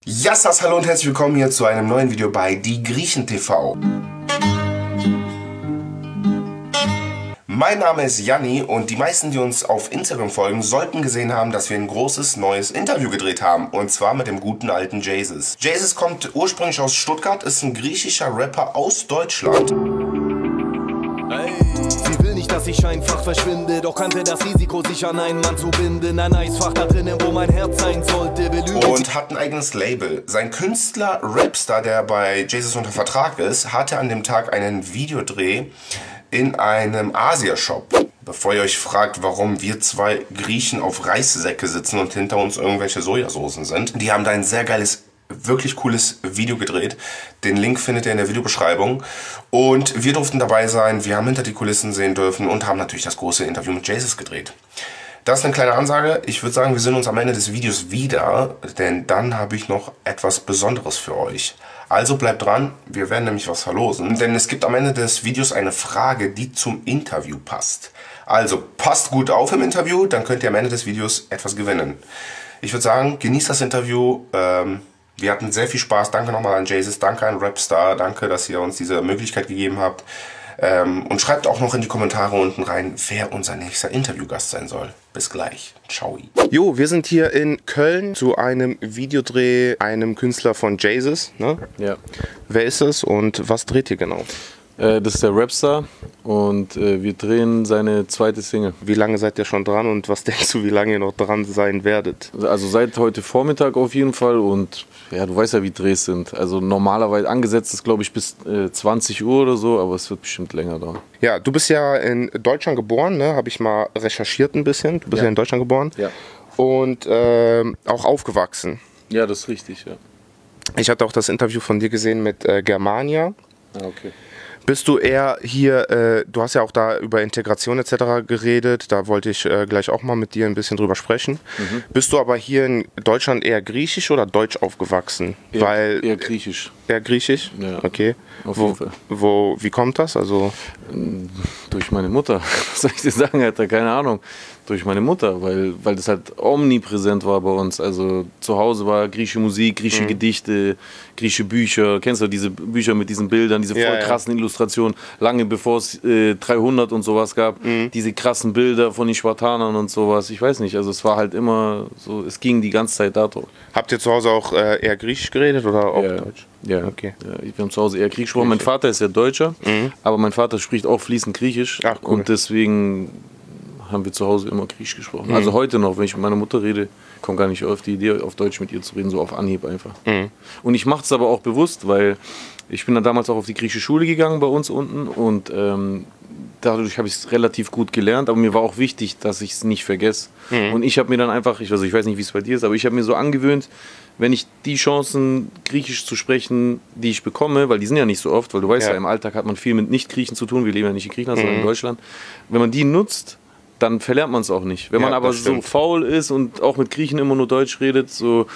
Yassas, hallo und herzlich willkommen hier zu einem neuen Video bei Die Griechen TV. Mein Name ist Janni und die meisten, die uns auf Instagram folgen, sollten gesehen haben, dass wir ein großes neues Interview gedreht haben. Und zwar mit dem guten alten Jesus. Jesus kommt ursprünglich aus Stuttgart, ist ein griechischer Rapper aus Deutschland. Sie will nicht, dass ich einfach verschwinde, doch kannte das Risiko, sich an einen Mann zu binden. Ein Eisfach da drinnen, wo mein Herz sein sollte. Und hat ein eigenes Label. Sein Künstler Rapstar, der bei Jesus unter Vertrag ist, hatte an dem Tag einen Videodreh in einem Asia-Shop. Bevor ihr euch fragt, warum wir zwei Griechen auf Reissäcke sitzen und hinter uns irgendwelche Sojasoßen sind, die haben da ein sehr geiles, wirklich cooles Video gedreht. Den Link findet ihr in der Videobeschreibung. Und wir durften dabei sein, wir haben hinter die Kulissen sehen dürfen und haben natürlich das große Interview mit Jesus gedreht. Das ist eine kleine Ansage. Ich würde sagen, wir sehen uns am Ende des Videos wieder, denn dann habe ich noch etwas Besonderes für euch. Also bleibt dran, wir werden nämlich was verlosen, denn es gibt am Ende des Videos eine Frage, die zum Interview passt. Also passt gut auf im Interview, dann könnt ihr am Ende des Videos etwas gewinnen. Ich würde sagen, genießt das Interview. Wir hatten sehr viel Spaß. Danke nochmal an Jesus, danke an Rapstar, danke, dass ihr uns diese Möglichkeit gegeben habt. Und schreibt auch noch in die Kommentare unten rein, wer unser nächster Interviewgast sein soll. Bis gleich. Ciao. Jo, wir sind hier in Köln zu einem Videodreh, einem Künstler von Jesus. Ne? Ja. Wer ist es und was dreht ihr genau? Das ist der Rapstar und wir drehen seine zweite Single. Wie lange seid ihr schon dran und was denkst du, wie lange ihr noch dran sein werdet? Also seit heute Vormittag auf jeden Fall und ja, du weißt ja, wie Drehs sind. Also normalerweise angesetzt ist, glaube ich, bis 20 Uhr oder so, aber es wird bestimmt länger dauern. Ja, du bist ja in Deutschland geboren, ne? Habe ich mal recherchiert ein bisschen. Du bist ja in Deutschland geboren. Ja. Und auch aufgewachsen. Ja, das ist richtig, ja. Ich hatte auch das Interview von dir gesehen mit Germania. Ah, okay. Bist du eher hier, du hast ja auch da über Integration etc. geredet, da wollte ich gleich auch mal mit dir ein bisschen drüber sprechen. Bist du aber hier in Deutschland eher griechisch oder deutsch aufgewachsen? Eher griechisch. Eher griechisch? Ja, okay. Auf jeden Fall. Wie kommt das? Also durch meine Mutter. Was soll ich dir sagen, Alter? Keine Ahnung. Durch meine Mutter, weil das halt omnipräsent war bei uns. Also zu Hause war griechische Musik, griechische Gedichte, griechische Bücher. Kennst du diese Bücher mit diesen Bildern, diese voll krassen Illustrationen, lange bevor es 300 und sowas gab. Diese krassen Bilder von den Spartanern und sowas. Ich weiß nicht, also es war halt immer so, es ging die ganze Zeit darum. Habt ihr zu Hause auch eher griechisch geredet oder auch deutsch? Ja, okay. Ja, wir haben zu Hause eher Griechisch gesprochen. Mein Vater ist ja Deutscher, aber mein Vater spricht auch fließend Griechisch. Ach, cool. Und deswegen haben wir zu Hause immer Griechisch gesprochen. Also heute noch, wenn ich mit meiner Mutter rede, komme gar nicht auf die Idee, auf Deutsch mit ihr zu reden, so auf Anhieb einfach. Und ich mache es aber auch bewusst, weil ich bin dann damals auch auf die griechische Schule gegangen bei uns unten und dadurch habe ich es relativ gut gelernt, aber mir war auch wichtig, dass ich es nicht vergesse. Und ich habe mir dann einfach, ich weiß nicht, wie es bei dir ist, aber ich habe mir so angewöhnt, wenn ich die Chancen, Griechisch zu sprechen, die ich bekomme, weil die sind ja nicht so oft, weil du weißt ja, im Alltag hat man viel mit Nicht-Griechen zu tun, wir leben ja nicht in Griechenland, sondern in Deutschland. Wenn man die nutzt, dann verlernt man es auch nicht. Wenn man aber so faul ist und auch mit Griechen immer nur Deutsch redet, so,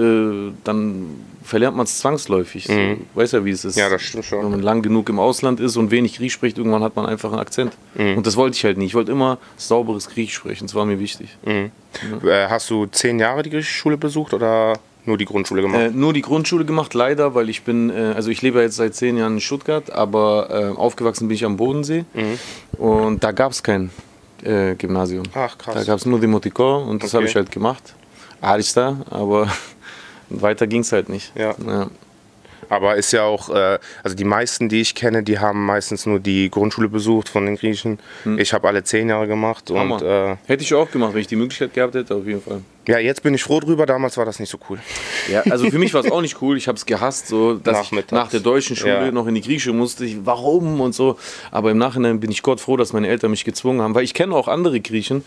dann verlernt man es zwangsläufig. So. Weißt ja, wie es ist. Ja, das stimmt schon. Wenn man lang genug im Ausland ist und wenig Griechisch spricht, irgendwann hat man einfach einen Akzent. Und das wollte ich halt nicht. Ich wollte immer sauberes Griechisch sprechen. Das war mir wichtig. Hast du 10 Jahre die griechische Schule besucht oder nur die Grundschule gemacht? Nur die Grundschule gemacht, leider, weil ich bin, also ich lebe jetzt seit 10 Jahren in Stuttgart, aber aufgewachsen bin ich am Bodensee und da gab es kein Gymnasium. Ach, krass. Da gab es nur Demotikor und das habe ich halt gemacht. Arista, aber weiter ging es halt nicht. Ja. Aber ist ja auch, also die meisten, die ich kenne, die haben meistens nur die Grundschule besucht von den Griechen. Ich habe alle 10 Jahre gemacht. Und, hätte ich auch gemacht, wenn ich die Möglichkeit gehabt hätte, auf jeden Fall. Ja, jetzt bin ich froh drüber, damals war das nicht so cool. Ja, also für mich war es auch nicht cool, ich habe es gehasst, so, dass ich nach der deutschen Schule noch in die griechische musste, warum und so, aber im Nachhinein bin ich Gott froh, dass meine Eltern mich gezwungen haben, weil ich kenne auch andere Griechen,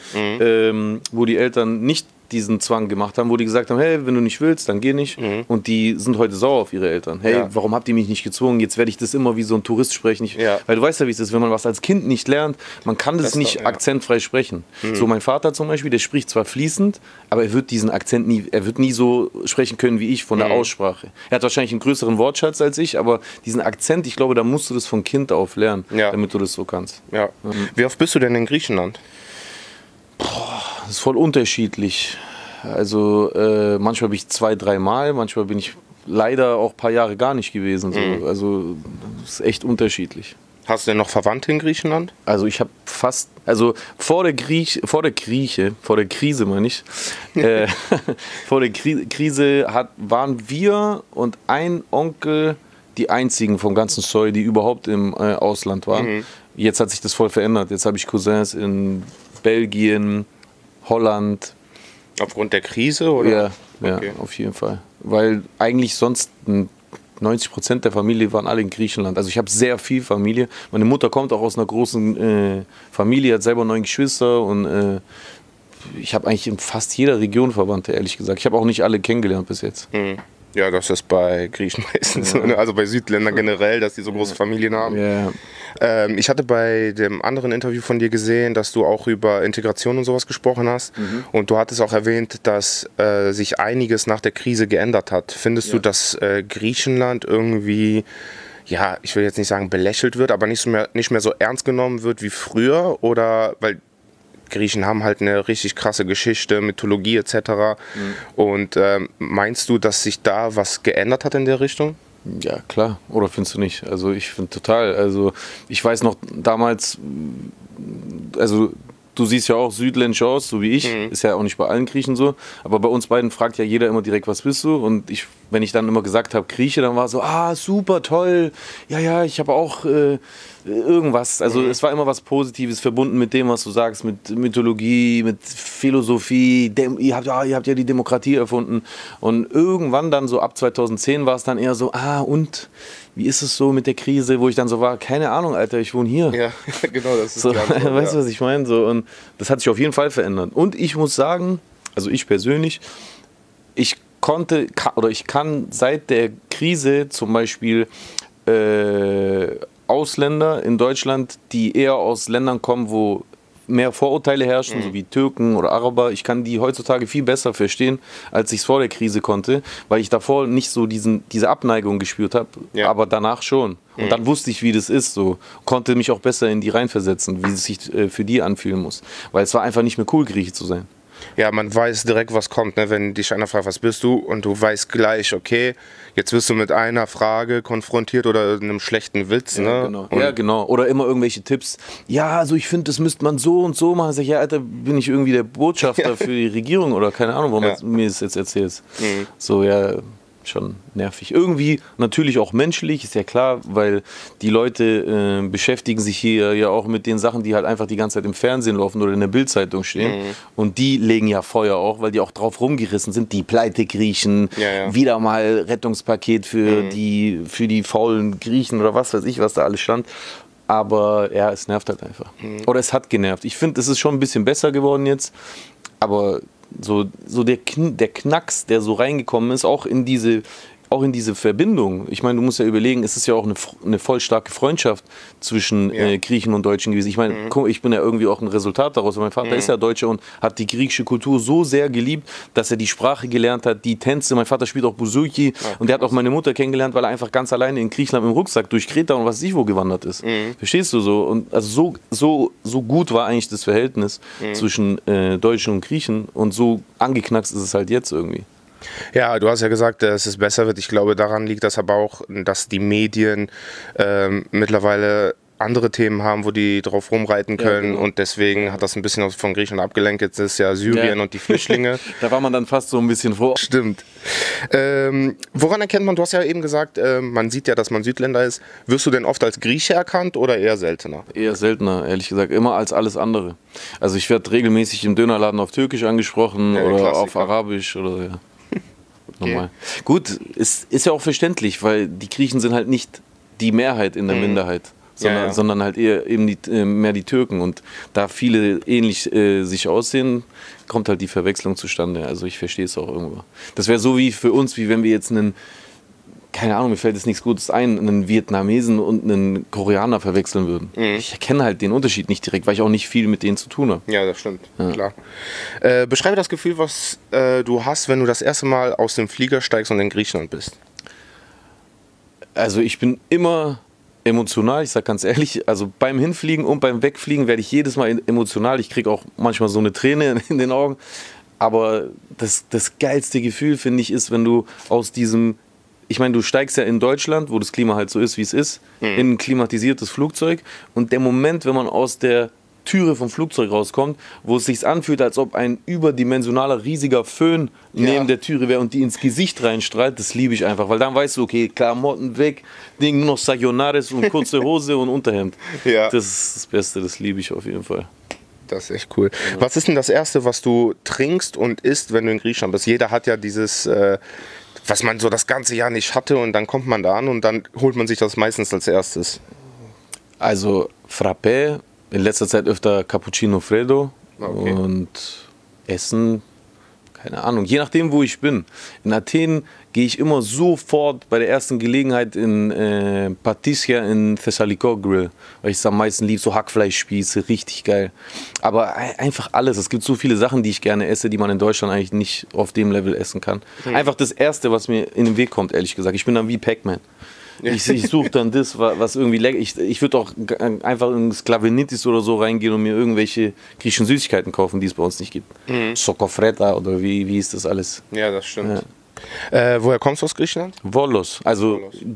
wo die Eltern nicht diesen Zwang gemacht haben, wo die gesagt haben, hey, wenn du nicht willst, dann geh nicht. Und die sind heute sauer auf ihre Eltern. Hey, warum habt ihr mich nicht gezwungen? Jetzt werde ich das immer wie so ein Tourist sprechen. Weil du weißt ja, wie es ist, wenn man was als Kind nicht lernt, man kann das nicht akzentfrei sprechen. So mein Vater zum Beispiel, der spricht zwar fließend, aber er wird diesen Akzent er wird nie so sprechen können wie ich von der Aussprache. Er hat wahrscheinlich einen größeren Wortschatz als ich, aber diesen Akzent, ich glaube, da musst du das von Kind auf lernen, damit du das so kannst. Wie oft bist du denn in Griechenland? Boah, das ist voll unterschiedlich. Also manchmal bin ich 2, 3 Mal, manchmal bin ich leider auch ein paar Jahre gar nicht gewesen. So. Also das ist echt unterschiedlich. Hast du denn noch Verwandte in Griechenland? Also ich habe fast, also vor der Krise meine ich, vor der Krise waren wir und ein Onkel die einzigen vom ganzen Soy, die überhaupt im Ausland waren. Jetzt hat sich das voll verändert. Jetzt habe ich Cousins in Belgien, Holland. Aufgrund der Krise, oder? Ja, okay. Ja, auf jeden Fall. Weil eigentlich sonst 90% der Familie waren alle in Griechenland. Also ich habe sehr viel Familie. Meine Mutter kommt auch aus einer großen Familie, hat selber 9 Geschwister und ich habe eigentlich in fast jeder Region Verwandte, ehrlich gesagt. Ich habe auch nicht alle kennengelernt bis jetzt. Ja, das ist bei Griechen meistens, ja. Also bei Südländern generell, dass die so große Familien haben. Ja. Ich hatte bei dem anderen Interview von dir gesehen, dass du auch über Integration und sowas gesprochen hast. Und du hattest auch erwähnt, dass sich einiges nach der Krise geändert hat. Findest du, dass Griechenland irgendwie, ja, ich will jetzt nicht sagen belächelt wird, aber nicht mehr so ernst genommen wird wie früher? Oder, weil Griechen haben halt eine richtig krasse Geschichte, Mythologie etc. Und meinst du, dass sich da was geändert hat in der Richtung? Ja, klar. Oder findest du nicht? Also ich finde total. Also ich weiß noch damals, also du siehst ja auch südländisch aus, so wie ich. Ist ja auch nicht bei allen Griechen so. Aber bei uns beiden fragt ja jeder immer direkt, was bist du? Und wenn ich dann immer gesagt habe, Grieche, dann war so, super, toll. Ja, ich habe auch irgendwas. Also es war immer was Positives verbunden mit dem, was du sagst, mit Mythologie, mit Philosophie. Ihr habt ja die Demokratie erfunden. Und irgendwann dann so ab 2010 war es dann eher so, und wie ist es so mit der Krise, wo ich dann so war, keine Ahnung, Alter, ich wohne hier. Ja, genau, das ist so, weißt du, was ich meine? So, und das hat sich auf jeden Fall verändert. Und ich muss sagen, also ich persönlich, ich kann seit der Krise zum Beispiel Ausländer in Deutschland, die eher aus Ländern kommen, wo mehr Vorurteile herrschen, so wie Türken oder Araber, ich kann die heutzutage viel besser verstehen, als ich es vor der Krise konnte, weil ich davor nicht so diese Abneigung gespürt habe, aber danach schon. Und dann wusste ich, wie das ist, so konnte mich auch besser in die reinversetzen, wie es sich für die anfühlen muss. Weil es war einfach nicht mehr cool, Grieche zu sein. Ja, man weiß direkt, was kommt, ne? Wenn dich einer fragt, was bist du? Und du weißt gleich, okay, jetzt wirst du mit einer Frage konfrontiert oder einem schlechten Witz. Ja, ne? Genau. Genau. Oder immer irgendwelche Tipps. Ja, also ich finde, das müsste man so und so machen. Sag ich, ja, Alter, bin ich irgendwie der Botschafter für die Regierung oder keine Ahnung, warum du mir das jetzt erzählst. So, ja, schon nervig. Irgendwie natürlich auch menschlich, ist ja klar, weil die Leute beschäftigen sich hier ja auch mit den Sachen, die halt einfach die ganze Zeit im Fernsehen laufen oder in der Bildzeitung stehen. Und die legen ja Feuer auch, weil die auch drauf rumgerissen sind. Die Pleite-Griechen, wieder mal Rettungspaket für die faulen Griechen oder was weiß ich, was da alles stand. Aber ja, es nervt halt einfach. Oder es hat genervt. Ich finde, es ist schon ein bisschen besser geworden jetzt, aber so der Knacks, der so reingekommen ist, auch in diese Verbindung. Ich meine, du musst ja überlegen, es ist ja auch eine voll starke Freundschaft zwischen Griechen und Deutschen gewesen. Ich meine, ich bin ja irgendwie auch ein Resultat daraus. Mein Vater ist ja Deutscher und hat die griechische Kultur so sehr geliebt, dass er die Sprache gelernt hat, die Tänze. Mein Vater spielt auch Bouzouki und der hat auch meine Mutter kennengelernt, weil er einfach ganz alleine in Griechenland mit dem Rucksack durch Kreta und was weiß ich wo gewandert ist. Verstehst du so? Und also so gut war eigentlich das Verhältnis zwischen Deutschen und Griechen und so angeknackst ist es halt jetzt irgendwie. Ja, du hast ja gesagt, dass es besser wird. Ich glaube, daran liegt das aber auch, dass die Medien mittlerweile andere Themen haben, wo die drauf rumreiten können, und deswegen hat das ein bisschen von Griechenland abgelenkt. Jetzt ist ja Syrien und die Flüchtlinge. Da war man dann fast so ein bisschen froh. Stimmt. Woran erkennt man, du hast ja eben gesagt, man sieht ja, dass man Südländer ist. Wirst du denn oft als Grieche erkannt oder eher seltener? Eher seltener, ehrlich gesagt. Immer als alles andere. Also ich werde regelmäßig im Dönerladen auf Türkisch angesprochen oder Klassiker. Auf Arabisch oder normal. Gut, ist ja auch verständlich, weil die Griechen sind halt nicht die Mehrheit in der Minderheit, sondern halt eher eben mehr die Türken. Und da viele ähnlich sich aussehen, kommt halt die Verwechslung zustande. Also ich verstehe es auch irgendwo. Das wäre so wie für uns, wie wenn wir jetzt keine Ahnung, mir fällt jetzt nichts Gutes ein, einen Vietnamesen und einen Koreaner verwechseln würden. Ich erkenne halt den Unterschied nicht direkt, weil ich auch nicht viel mit denen zu tun habe. Ja, das stimmt, klar. Beschreibe das Gefühl, was du hast, wenn du das erste Mal aus dem Flieger steigst und in Griechenland bist. Also ich bin immer emotional, ich sag ganz ehrlich, also beim Hinfliegen und beim Wegfliegen werde ich jedes Mal emotional. Ich kriege auch manchmal so eine Träne in den Augen. Aber das geilste Gefühl, finde ich, ist, wenn du aus diesem, ich meine, du steigst ja in Deutschland, wo das Klima halt so ist, wie es ist, in ein klimatisiertes Flugzeug und der Moment, wenn man aus der Türe vom Flugzeug rauskommt, wo es sich anfühlt, als ob ein überdimensionaler, riesiger Föhn neben der Türe wäre und die ins Gesicht reinstrahlt, das liebe ich einfach, weil dann weißt du, okay, Klamotten weg, Ding, nur noch Sayonnares und kurze Hose und Unterhemd. Ja. Das ist das Beste, das liebe ich auf jeden Fall. Das ist echt cool. Ja. Was ist denn das Erste, was du trinkst und isst, wenn du in Griechenland bist? Jeder hat ja dieses, was man so das ganze Jahr nicht hatte und dann kommt man da an und dann holt man sich das meistens als erstes. Also Frappé, in letzter Zeit öfter Cappuccino Freddo und Essen, keine Ahnung, je nachdem, wo ich bin. In Athen gehe ich immer sofort bei der ersten Gelegenheit in Patissia in Thessalikow Grill, weil ich es am meisten liebe, so Hackfleischspieße, richtig geil. Aber einfach alles, es gibt so viele Sachen, die ich gerne esse, die man in Deutschland eigentlich nicht auf dem Level essen kann. Einfach das Erste, was mir in den Weg kommt, ehrlich gesagt. Ich bin dann wie Pac-Man. Ich suche dann das, was irgendwie lecker. Ich würde auch einfach in Sklavenitis oder so reingehen und mir irgendwelche griechischen Süßigkeiten kaufen, die es bei uns nicht gibt. Sokofreta oder wie ist das alles? Ja, das stimmt. Ja. Woher kommst du aus Griechenland? Volos, also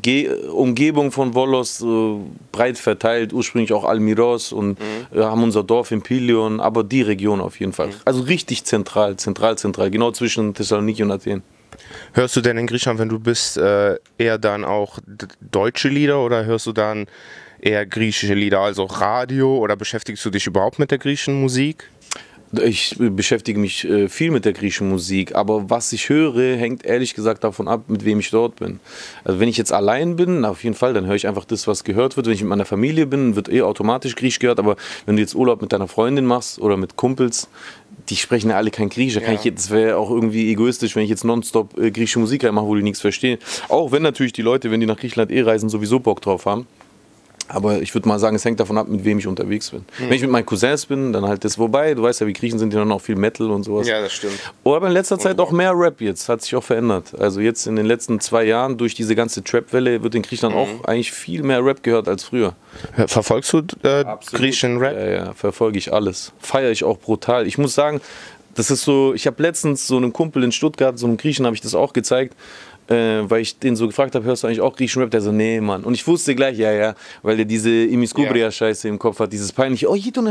Umgebung von Volos, breit verteilt, ursprünglich auch Almiros und haben unser Dorf in Pilion, aber die Region auf jeden Fall. Also richtig zentral, genau zwischen Thessaloniki und Athen. Hörst du denn in Griechenland, wenn du bist, eher dann auch deutsche Lieder oder hörst du dann eher griechische Lieder, also Radio, oder beschäftigst du dich überhaupt mit der griechischen Musik? Ich beschäftige mich viel mit der griechischen Musik, aber was ich höre, hängt ehrlich gesagt davon ab, mit wem ich dort bin. Also wenn ich jetzt allein bin, auf jeden Fall, dann höre ich einfach das, was gehört wird. Wenn ich mit meiner Familie bin, wird automatisch Griechisch gehört, aber wenn du jetzt Urlaub mit deiner Freundin machst oder mit Kumpels, die sprechen ja alle kein Griechisch. Das wäre auch irgendwie egoistisch, wenn ich jetzt nonstop griechische Musik reinmache, wo die nichts verstehen. Auch wenn natürlich die Leute, wenn die nach Griechenland reisen, sowieso Bock drauf haben. Aber ich würde mal sagen, es hängt davon ab, mit wem ich unterwegs bin. Wenn ich mit meinen Cousins bin, dann halt das. Wobei, du weißt ja, wie Griechen sind, die dann auch viel Metal und sowas. Ja, das stimmt. Aber in letzter Zeit auch mehr Rap jetzt. Hat sich auch verändert. Also jetzt in den letzten 2 Jahren, durch diese ganze Trap-Welle, wird in Griechenland auch eigentlich viel mehr Rap gehört als früher. Verfolgst du griechischen Rap? Ja, verfolge ich alles. Feiere ich auch brutal. Ich muss sagen, das ist so, ich habe letztens so einem Kumpel in Stuttgart, so einem Griechen, habe ich das auch gezeigt. Weil ich den so gefragt habe, hörst du eigentlich auch griechischen Rap? Der so, nee, Mann. Und ich wusste gleich, ja, weil der diese Imiskubria-Scheiße im Kopf hat, dieses peinliche, oh, Jito,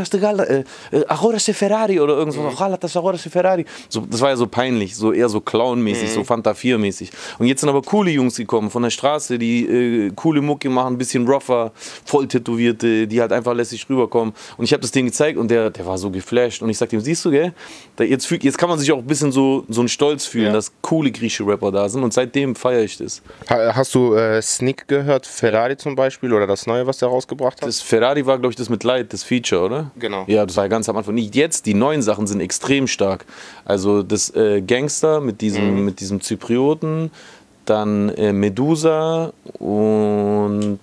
Agora se Ferrari oder irgendwas, Agora se Ferrari. So, das war ja so peinlich, so eher so clownmäßig, so Fanta 4-mäßig. Und jetzt sind aber coole Jungs gekommen von der Straße, die coole Mucke machen, ein bisschen rougher, voll tätowierte, die halt einfach lässig rüberkommen. Und ich habe das denen gezeigt und der war so geflasht. Und ich sagte ihm, siehst du, gell, jetzt kann man sich auch ein bisschen so einen Stolz fühlen, dass coole griechische Rapper da sind. Und seitdem feiere ich das. Hast du Sneak gehört, Ferrari zum Beispiel, oder das Neue, was der rausgebracht hat? Das Ferrari war, glaube ich, das mit Light, das Feature, oder? Genau. Ja, das war ja ganz am Anfang. Nicht jetzt, die neuen Sachen sind extrem stark. Also das Gangster mit diesem Zyprioten, dann Medusa und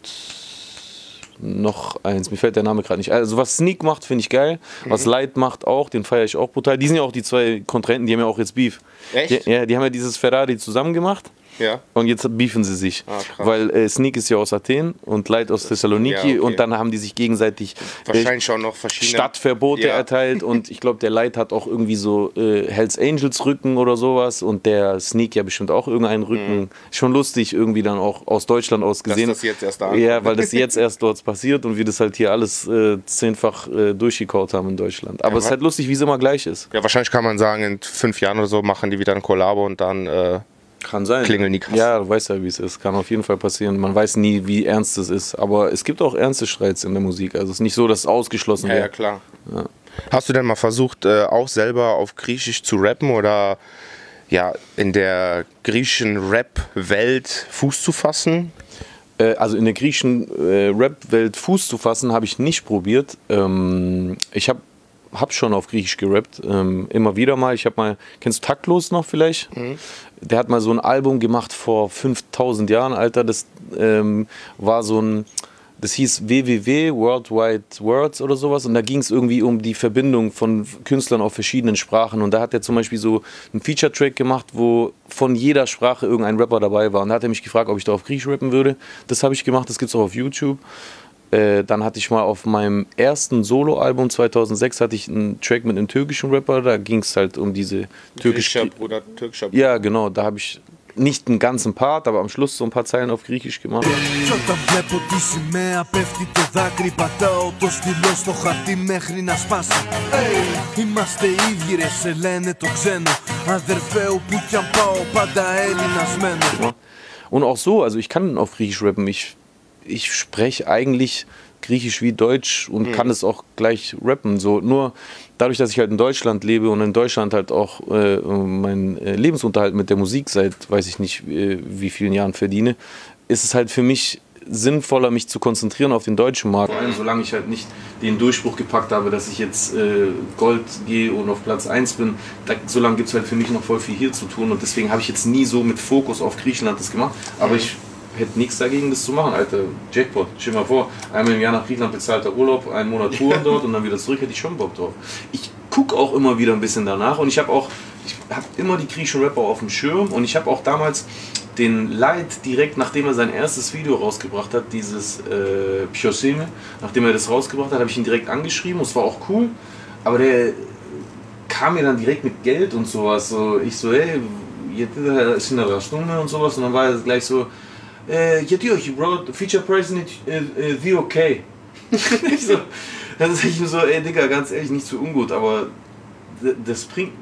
noch eins, mir fällt der Name gerade nicht. Also was Sneak macht, finde ich geil. Was Light macht auch, den feiere ich auch brutal. Die sind ja auch die 2 Kontrahenten, die haben ja auch jetzt Beef. Echt? Die haben ja dieses Ferrari zusammen gemacht. Ja. Und jetzt beefen sie sich. Weil Sneak ist ja aus Athen und Light aus Thessaloniki und dann haben die sich gegenseitig wahrscheinlich auch noch verschiedene Stadtverbote erteilt und ich glaube, der Light hat auch irgendwie so Hells Angels Rücken oder sowas und der Sneak ja bestimmt auch irgendeinen Rücken. Schon lustig irgendwie dann auch aus Deutschland aus gesehen. Dass das jetzt erst da ankommt. Ja, weil das jetzt erst dort passiert und wir das halt hier alles 10-fach durchgekaut haben in Deutschland. Aber es ist halt lustig, wie es immer gleich ist. Ja, wahrscheinlich kann man sagen, in 5 Jahren oder so machen die wieder ein Kollabo und dann kann sein. Klingeln die krass. Ja, du weißt ja, wie es ist. Kann auf jeden Fall passieren. Man weiß nie, wie ernst es ist. Aber es gibt auch ernste Streits in der Musik. Also es ist nicht so, dass es ausgeschlossen wird. Ja, klar. Ja. Hast du denn mal versucht, auch selber auf Griechisch zu rappen oder in der griechischen Rap-Welt Fuß zu fassen? Also in der griechischen Rap-Welt Fuß zu fassen, habe ich nicht probiert. Ich habe schon auf Griechisch gerappt, immer wieder mal. Kennst du Taktlos noch vielleicht? Der hat mal so ein Album gemacht vor 5000 Jahren, Alter. Das war das hieß WWW, Worldwide Words oder sowas. Und da ging es irgendwie um die Verbindung von Künstlern auf verschiedenen Sprachen. Und da hat er zum Beispiel so einen Feature-Track gemacht, wo von jeder Sprache irgendein Rapper dabei war. Und da hat er mich gefragt, ob ich da auf Griechisch rappen würde. Das habe ich gemacht, das gibt es auch auf YouTube. Dann hatte ich mal auf meinem ersten Soloalbum 2006 hatte ich einen Track mit einem türkischen Rapper. Da ging es halt um diese türkischer Bruder, türkischer Bruder. Ja, genau. Da habe ich nicht einen ganzen Part, aber am Schluss so ein paar Zeilen auf Griechisch gemacht. Und auch so, also ich kann auf Griechisch rappen. Ich spreche eigentlich Griechisch wie Deutsch und kann es auch gleich rappen. So, nur dadurch, dass ich halt in Deutschland lebe und in Deutschland halt auch meinen Lebensunterhalt mit der Musik seit weiß ich nicht wie vielen Jahren verdiene, ist es halt für mich sinnvoller, mich zu konzentrieren auf den deutschen Markt. Vor allem, solange ich halt nicht den Durchbruch gepackt habe, dass ich jetzt Gold gehe und auf Platz 1 bin, solange gibt es halt für mich noch voll viel hier zu tun. Und deswegen habe ich jetzt nie so mit Fokus auf Griechenland das gemacht. Aber ich hätte nichts dagegen, das zu machen, Alter. Jackpot. Stell dir mal vor, einmal im Jahr nach Griechenland bezahlter Urlaub, einen Monat Touren dort und dann wieder zurück, hätte ich schon Bock drauf. Ich gucke auch immer wieder ein bisschen danach und ich habe immer die griechischen Rapper auf dem Schirm und ich habe auch damals den Light direkt, nachdem er sein erstes Video rausgebracht hat, dieses Pioseme, nachdem er das rausgebracht hat, habe ich ihn direkt angeschrieben und es war auch cool, aber der kam mir dann direkt mit Geld und sowas. So, ich so, hey, jetzt ist eine Stunde und sowas und dann war er gleich so, he wrote feature price in the okay. So, dann sag ich mir so, ey Digga, ganz ehrlich, nicht zu ungut, aber das bringt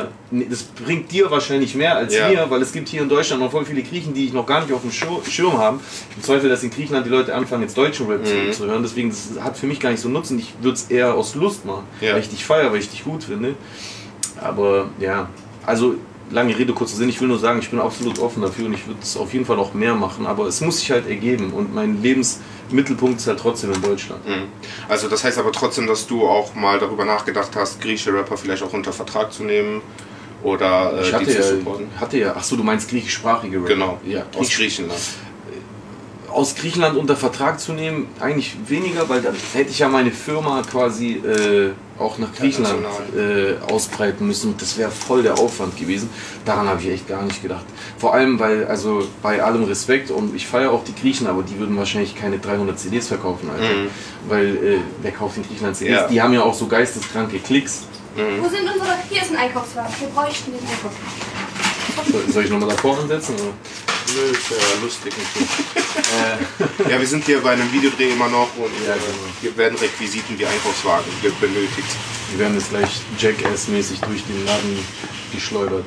dir wahrscheinlich mehr als mir, weil es gibt hier in Deutschland noch voll viele Griechen, die ich noch gar nicht auf dem Schirm haben. Ich bezweifle, dass in Griechenland die Leute anfangen, jetzt deutschen Rap zu hören, deswegen das hat für mich gar nicht so Nutzen. Ich würde es eher aus Lust machen, weil ich dich feiere, weil ich dich gut finde. Aber ja, also lange Rede, kurzer Sinn, ich will nur sagen, ich bin absolut offen dafür und ich würde es auf jeden Fall auch mehr machen, aber es muss sich halt ergeben und mein Lebensmittelpunkt ist halt trotzdem in Deutschland. Also das heißt aber trotzdem, dass du auch mal darüber nachgedacht hast, griechische Rapper vielleicht auch unter Vertrag zu nehmen oder ich die zu supporten? Achso, du meinst griechischsprachige Rapper? Genau, ja, aus Griechenland. Aus Griechenland unter Vertrag zu nehmen, eigentlich weniger, weil dann hätte ich ja meine Firma quasi auch nach Griechenland ausbreiten müssen. Das wäre voll der Aufwand gewesen. Daran habe ich echt gar nicht gedacht. Vor allem, weil, also bei allem Respekt und ich feiere auch die Griechen, aber die würden wahrscheinlich keine 300 CDs verkaufen, Alter. Weil wer kauft in Griechenland CDs? Ja. Die haben ja auch so geisteskranke Klicks. Wo sind unsere... Hier ist ein Einkaufswagen. Wir bräuchten den Einkaufswagen. Soll ich nochmal davor ansetzen? Oder? Nö, ist ja lustig. Ja, wir sind hier bei einem Videodreh immer noch und hier werden Requisiten wie Einkaufswagen benötigt. Wir werden jetzt gleich Jackass-mäßig durch den Laden geschleudert.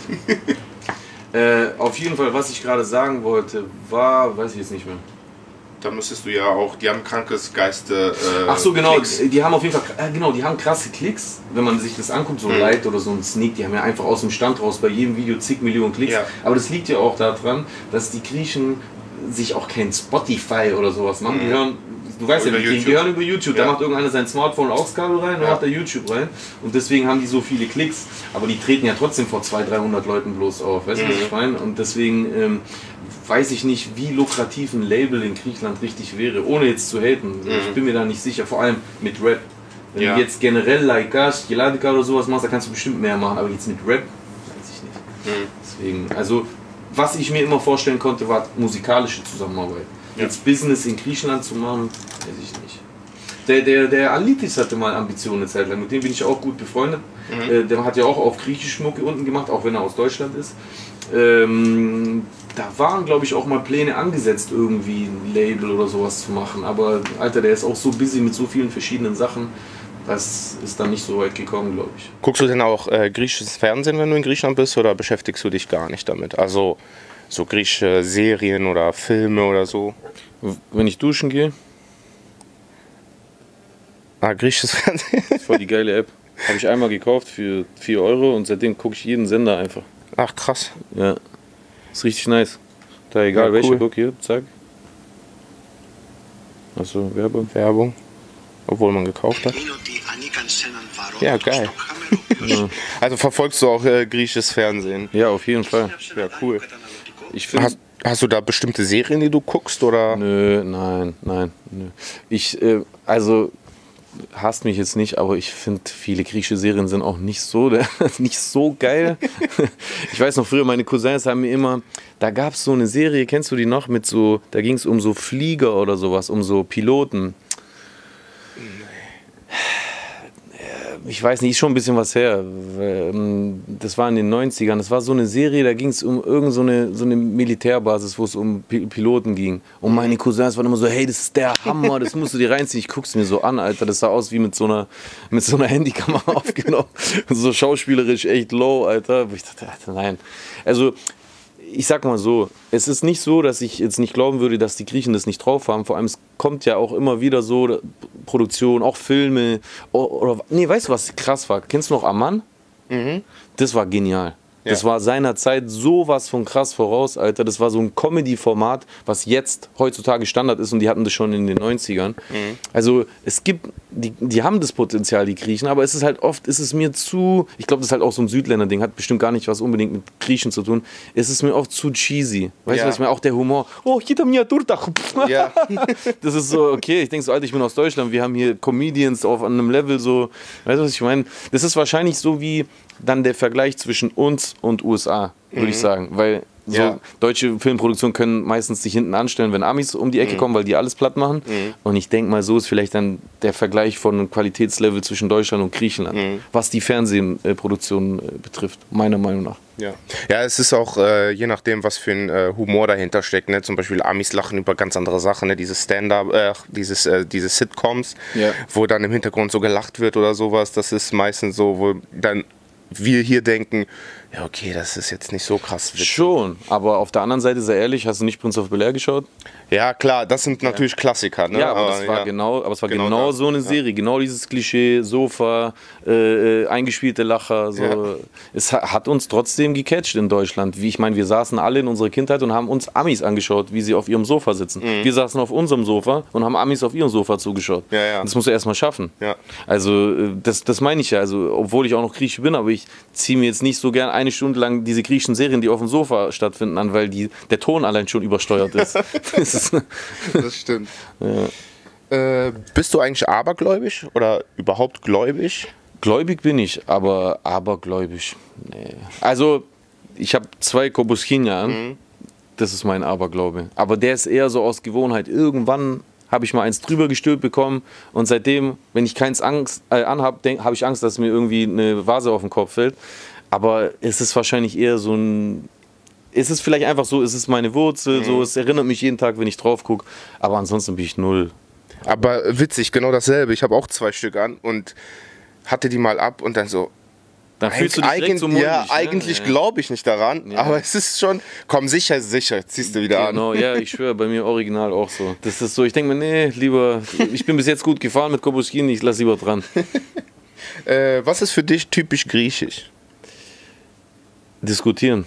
Auf jeden Fall, was ich gerade sagen wollte, weiß ich jetzt nicht mehr. Da müsstest du ja auch, die haben krankes Geiste. Ach so, genau, Klicks. die haben auf jeden Fall, die haben krasse Klicks, wenn man sich das anguckt, so ein Light oder so ein Sneak, die haben ja einfach aus dem Stand raus bei jedem Video zig Millionen Klicks. Ja. Aber das liegt ja auch daran, dass die Griechen sich auch kein Spotify oder sowas machen. Die hören, du weißt ja, die hören über YouTube. Ja. Da macht irgendeiner sein Smartphone AUX-Kabel rein und macht da YouTube rein. Und deswegen haben die so viele Klicks. Aber die treten ja trotzdem vor 200-300 Leuten bloß auf. Weißt du, was ich meine? Und deswegen weiß ich nicht, wie lukrativ ein Label in Griechenland richtig wäre, ohne jetzt zu haten. Ich bin mir da nicht sicher, vor allem mit Rap. Wenn du jetzt generell Like Gas, Geladika oder sowas machst, da kannst du bestimmt mehr machen, aber jetzt mit Rap, weiß ich nicht. Deswegen, also, was ich mir immer vorstellen konnte, war musikalische Zusammenarbeit. Jetzt Business in Griechenland zu machen, weiß ich nicht. Der Alitis hatte mal Ambitionen eine Zeit lang, mit dem bin ich auch gut befreundet. Der hat ja auch auf Griechisch Mucke unten gemacht, auch wenn er aus Deutschland ist. Da waren, glaube ich, auch mal Pläne angesetzt, irgendwie ein Label oder sowas zu machen. Aber, Alter, der ist auch so busy mit so vielen verschiedenen Sachen, das ist dann nicht so weit gekommen, glaube ich. Guckst du denn auch griechisches Fernsehen, wenn du in Griechenland bist, oder beschäftigst du dich gar nicht damit? Also so griechische Serien oder Filme oder so? Wenn ich duschen gehe. Griechisches Fernsehen? Das war die geile App. Habe ich einmal gekauft für 4 € und seitdem gucke ich jeden Sender einfach. Ach, krass. Ja. Ist richtig nice. Da egal ja, welche, cool. guck hier, zack. Achso, Werbung. Obwohl man gekauft hat. Ja, geil. Ja. Also verfolgst du auch griechisches Fernsehen? Ja, auf jeden Fall. Ja, cool. Ich find, hast du da bestimmte Serien, die du guckst? Oder? Nö, nein. Ich, hasst mich jetzt nicht, aber ich finde, viele griechische Serien sind auch nicht so geil. Ich weiß noch, früher meine Cousins haben mir immer, da gab es so eine Serie, kennst du die noch, mit so, da ging es um so Flieger oder sowas, um so Piloten. ich weiß nicht, ist schon ein bisschen was her. Das war in den 90ern. Das war so eine Serie, da ging es um irgend so eine Militärbasis, wo es um Piloten ging. Und meine Cousins waren immer so, hey, das ist der Hammer, das musst du dir reinziehen. Ich guck's mir so an, Alter. Das sah aus wie mit so einer Handykamera aufgenommen. So schauspielerisch echt low, Alter. Wo ich dachte, Alter, nein. Also, ich sag mal so, es ist nicht so, dass ich jetzt nicht glauben würde, dass die Griechen das nicht drauf haben. Vor allem, es kommt ja auch immer wieder so Produktion, auch Filme. Nee, weißt du, was krass war? Kennst du noch Amman? Das war genial. Ja. Das war seiner Zeit sowas von krass voraus, Alter. Das war so ein Comedy-Format, was jetzt heutzutage Standard ist, und die hatten das schon in den 90ern. Also es gibt, die haben das Potenzial, die Griechen, aber es ist halt oft, ist es mir zu, ich glaube, das ist halt auch so ein Südländer-Ding, hat bestimmt gar nicht was unbedingt mit Griechen zu tun. Es ist mir oft zu cheesy. Weißt du, was ich meine? Auch der Humor. Oh, jeder Miniaturta. Ja. Das ist so, okay, ich denke so, Alter, ich bin aus Deutschland, wir haben hier Comedians auf einem Level so, weißt du, was ich meine? Das ist wahrscheinlich so wie dann der Vergleich zwischen uns und USA, würde ich sagen. Weil so deutsche Filmproduktionen können meistens sich hinten anstellen, wenn Amis um die Ecke kommen, weil die alles platt machen. Und ich denke mal, so ist vielleicht dann der Vergleich von Qualitätslevel zwischen Deutschland und Griechenland, was die Fernsehproduktion betrifft, meiner Meinung nach. Ja, es ist auch je nachdem, was für ein Humor dahinter steckt. Ne? Zum Beispiel Amis lachen über ganz andere Sachen, ne? Diese Stand-up, diese Sitcoms, wo dann im Hintergrund so gelacht wird oder sowas. Das ist meistens so, wo dann wir hier denken, ja okay, das ist jetzt nicht so krass witzig. Schon, aber auf der anderen Seite, sei ehrlich, hast du nicht Prince of Bel-Air geschaut? Ja klar, das sind natürlich Klassiker. Ne? Ja, aber es war genau so eine Serie, genau dieses Klischee, Sofa, eingespielte Lacher. So. Ja. Es hat uns trotzdem gecatcht in Deutschland. Wie ich meine, wir saßen alle in unserer Kindheit und haben uns Amis angeschaut, wie sie auf ihrem Sofa sitzen. Wir saßen auf unserem Sofa und haben Amis auf ihrem Sofa zugeschaut. Und das musst du erstmal schaffen. Also das meine ich ja, also, obwohl ich auch noch Grieche bin, aber ich ziehe mir jetzt nicht so gern eine Stunde lang diese griechischen Serien, die auf dem Sofa stattfinden, an, weil der Ton allein schon übersteuert ist. Das stimmt. Bist du eigentlich abergläubisch oder überhaupt gläubig? Gläubig bin ich, aber abergläubisch, nee. Also, ich habe 2 Kobuskina an, das ist mein Aberglaube. Aber der ist eher so aus Gewohnheit. Irgendwann habe ich mal eins drüber gestülpt bekommen und seitdem, wenn ich keins anhabe, habe ich Angst, dass mir irgendwie eine Vase auf den Kopf fällt. Aber es ist wahrscheinlich eher so ein... Es ist vielleicht einfach so, es ist meine Wurzel, so, es erinnert mich jeden Tag, wenn ich drauf gucke, aber ansonsten bin ich 0. Aber witzig, genau dasselbe. Ich habe auch 2 Stück an und hatte die mal ab und dann so. Dann fühlst du dich direkt so mulmig, ja, eigentlich glaube ich nicht daran, aber es ist schon, komm, sicher, ziehst du wieder an. Genau, ja, ich schwöre, bei mir original auch so. Das ist so, ich denke mir, nee, lieber, ich bin bis jetzt gut gefahren mit Kobuskini, ich lass lieber dran. Was ist für dich typisch griechisch? Diskutieren.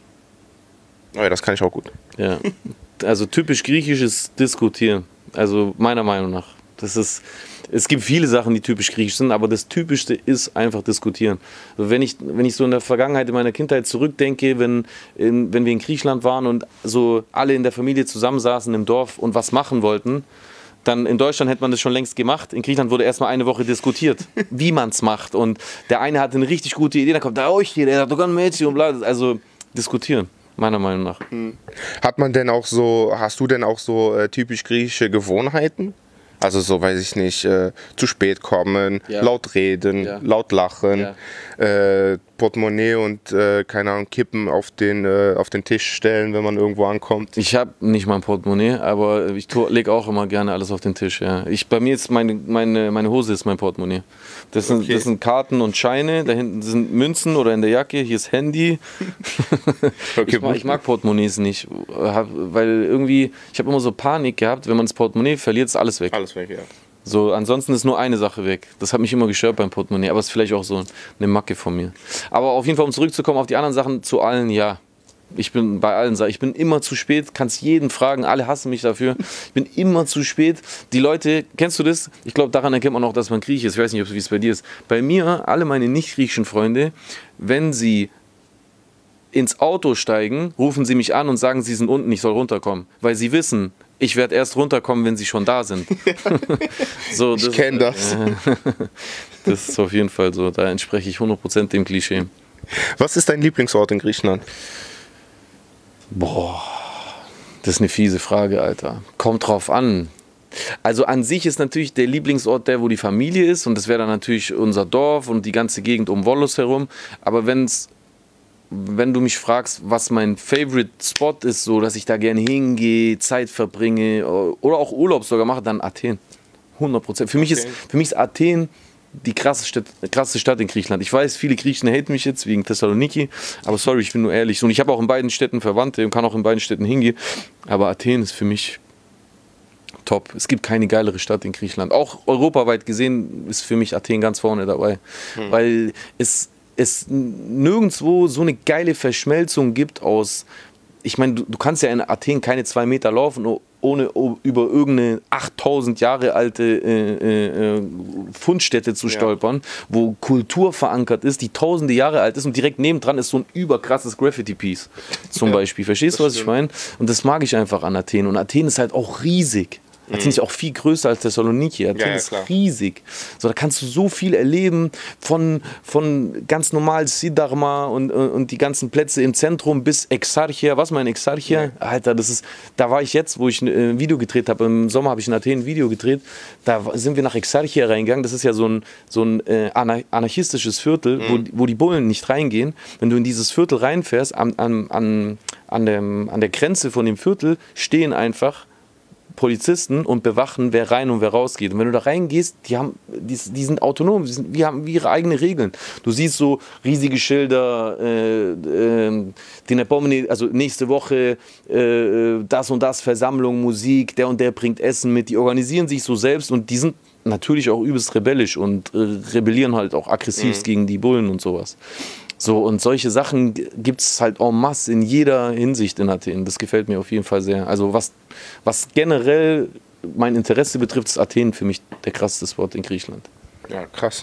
Oh ja, das kann ich auch gut. Ja, also typisch griechisch ist Diskutieren. Also meiner Meinung nach. Es gibt viele Sachen, die typisch griechisch sind, aber das Typischste ist einfach Diskutieren. Also wenn ich so in der Vergangenheit, in meiner Kindheit zurückdenke, wenn wir in Griechenland waren und so alle in der Familie zusammensaßen im Dorf und was machen wollten, dann in Deutschland hätte man das schon längst gemacht. In Griechenland wurde erstmal eine Woche diskutiert, wie man es macht. Und der eine hatte eine richtig gute Idee, dann kommt da euch hier, der hat doch ein Mädchen und bla. Also diskutieren. Meiner Meinung nach. Hast du denn auch so typisch griechische Gewohnheiten? Also so, weiß ich nicht, zu spät kommen, laut reden, laut lachen, Portemonnaie und, keine Ahnung, Kippen auf den Tisch stellen, wenn man irgendwo ankommt. Ich habe nicht mal ein Portemonnaie, aber ich lege auch immer gerne alles auf den Tisch. Ja. Bei mir ist meine Hose ist mein Portemonnaie. Das sind Karten und Scheine, da hinten sind Münzen oder in der Jacke, hier ist Handy. Okay, ich mag Portemonnaies nicht, weil irgendwie, ich habe immer so Panik gehabt, wenn man das Portemonnaie verliert, ist alles weg. Alles weg, ja. So, ansonsten ist nur eine Sache weg. Das hat mich immer gestört beim Portemonnaie, aber es ist vielleicht auch so eine Macke von mir. Aber auf jeden Fall, um zurückzukommen auf die anderen Sachen, zu allen, ja. Ich bin bei allen Sachen, ich bin immer zu spät, kannst jeden fragen, alle hassen mich dafür. Ich bin immer zu spät. Die Leute, kennst du das? Ich glaube, daran erkennt man auch, dass man Grieche ist. Ich weiß nicht, wie es bei dir ist. Bei mir, alle meine nicht-griechischen Freunde, wenn sie ins Auto steigen, rufen sie mich an und sagen, sie sind unten, ich soll runterkommen. Weil sie wissen, ich werde erst runterkommen, wenn sie schon da sind. So, ich kenne das. Das ist auf jeden Fall so. Da entspreche ich 100% dem Klischee. Was ist dein Lieblingsort in Griechenland? Boah, das ist eine fiese Frage, Alter. Kommt drauf an. Also an sich ist natürlich der Lieblingsort der, wo die Familie ist und das wäre dann natürlich unser Dorf und die ganze Gegend um Volos herum. Aber wenn du mich fragst, was mein Favorite Spot ist, so dass ich da gerne hingehe, Zeit verbringe oder auch Urlaub sogar mache, dann Athen. 100%. Für mich ist Athen die krasseste Stadt in Griechenland. Ich weiß, viele Griechen haten mich jetzt wegen Thessaloniki, aber sorry, ich bin nur ehrlich. Und ich habe auch in beiden Städten Verwandte und kann auch in beiden Städten hingehen. Aber Athen ist für mich top. Es gibt keine geilere Stadt in Griechenland. Auch europaweit gesehen ist für mich Athen ganz vorne dabei. Weil es nirgendwo so eine geile Verschmelzung gibt aus, ich meine, du kannst ja in Athen keine 2 Meter laufen, ohne über irgendeine 8000 Jahre alte Fundstätte zu stolpern, wo Kultur verankert ist, die tausende Jahre alt ist und direkt nebendran ist so ein überkrasses Graffiti-Piece zum Beispiel. Verstehst du, was ich meine? Und das mag ich einfach an Athen. Und Athen ist halt auch riesig. Athen ist auch viel größer als Thessaloniki. Athen ist riesig. So, da kannst du so viel erleben, von ganz normal Siddarma und die ganzen Plätze im Zentrum bis Exarchia. Was mein Exarchia? Ja. Alter, da war ich jetzt, wo ich ein Video gedreht habe. Im Sommer habe ich in Athen ein Video gedreht. Da sind wir nach Exarchia reingegangen. Das ist ja so ein anarchistisches Viertel, wo die Bullen nicht reingehen. Wenn du in dieses Viertel reinfährst, an der Grenze von dem Viertel stehen einfach Polizisten und bewachen, wer rein und wer rausgeht. Und wenn du da reingehst, die sind autonom, die haben ihre eigenen Regeln. Du siehst so riesige Schilder, also nächste Woche das und das, Versammlung, Musik, der und der bringt Essen mit. Die organisieren sich so selbst und die sind natürlich auch übelst rebellisch und rebellieren halt auch aggressivst gegen die Bullen und sowas. So, und solche Sachen gibt es halt en masse in jeder Hinsicht in Athen. Das gefällt mir auf jeden Fall sehr. Also was generell mein Interesse betrifft, ist Athen für mich der krasseste Spot in Griechenland. Ja, krass.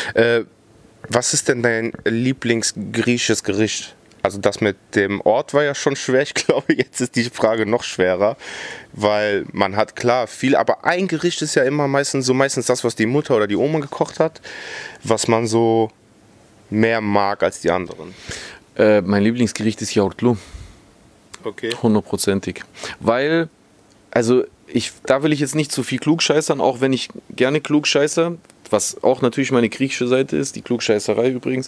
Was ist denn dein Lieblingsgriechisches Gericht? Also das mit dem Ort war ja schon schwer. Ich glaube, jetzt ist die Frage noch schwerer, weil man hat klar viel, aber ein Gericht ist ja immer meistens das, was die Mutter oder die Oma gekocht hat, was man so mehr mag als die anderen. Mein Lieblingsgericht ist Yoğurtlu. Okay. 100%ig. Weil, also da will ich jetzt nicht zu viel klugscheißern, auch wenn ich gerne klugscheißer, was auch natürlich meine griechische Seite ist, die Klugscheißerei übrigens.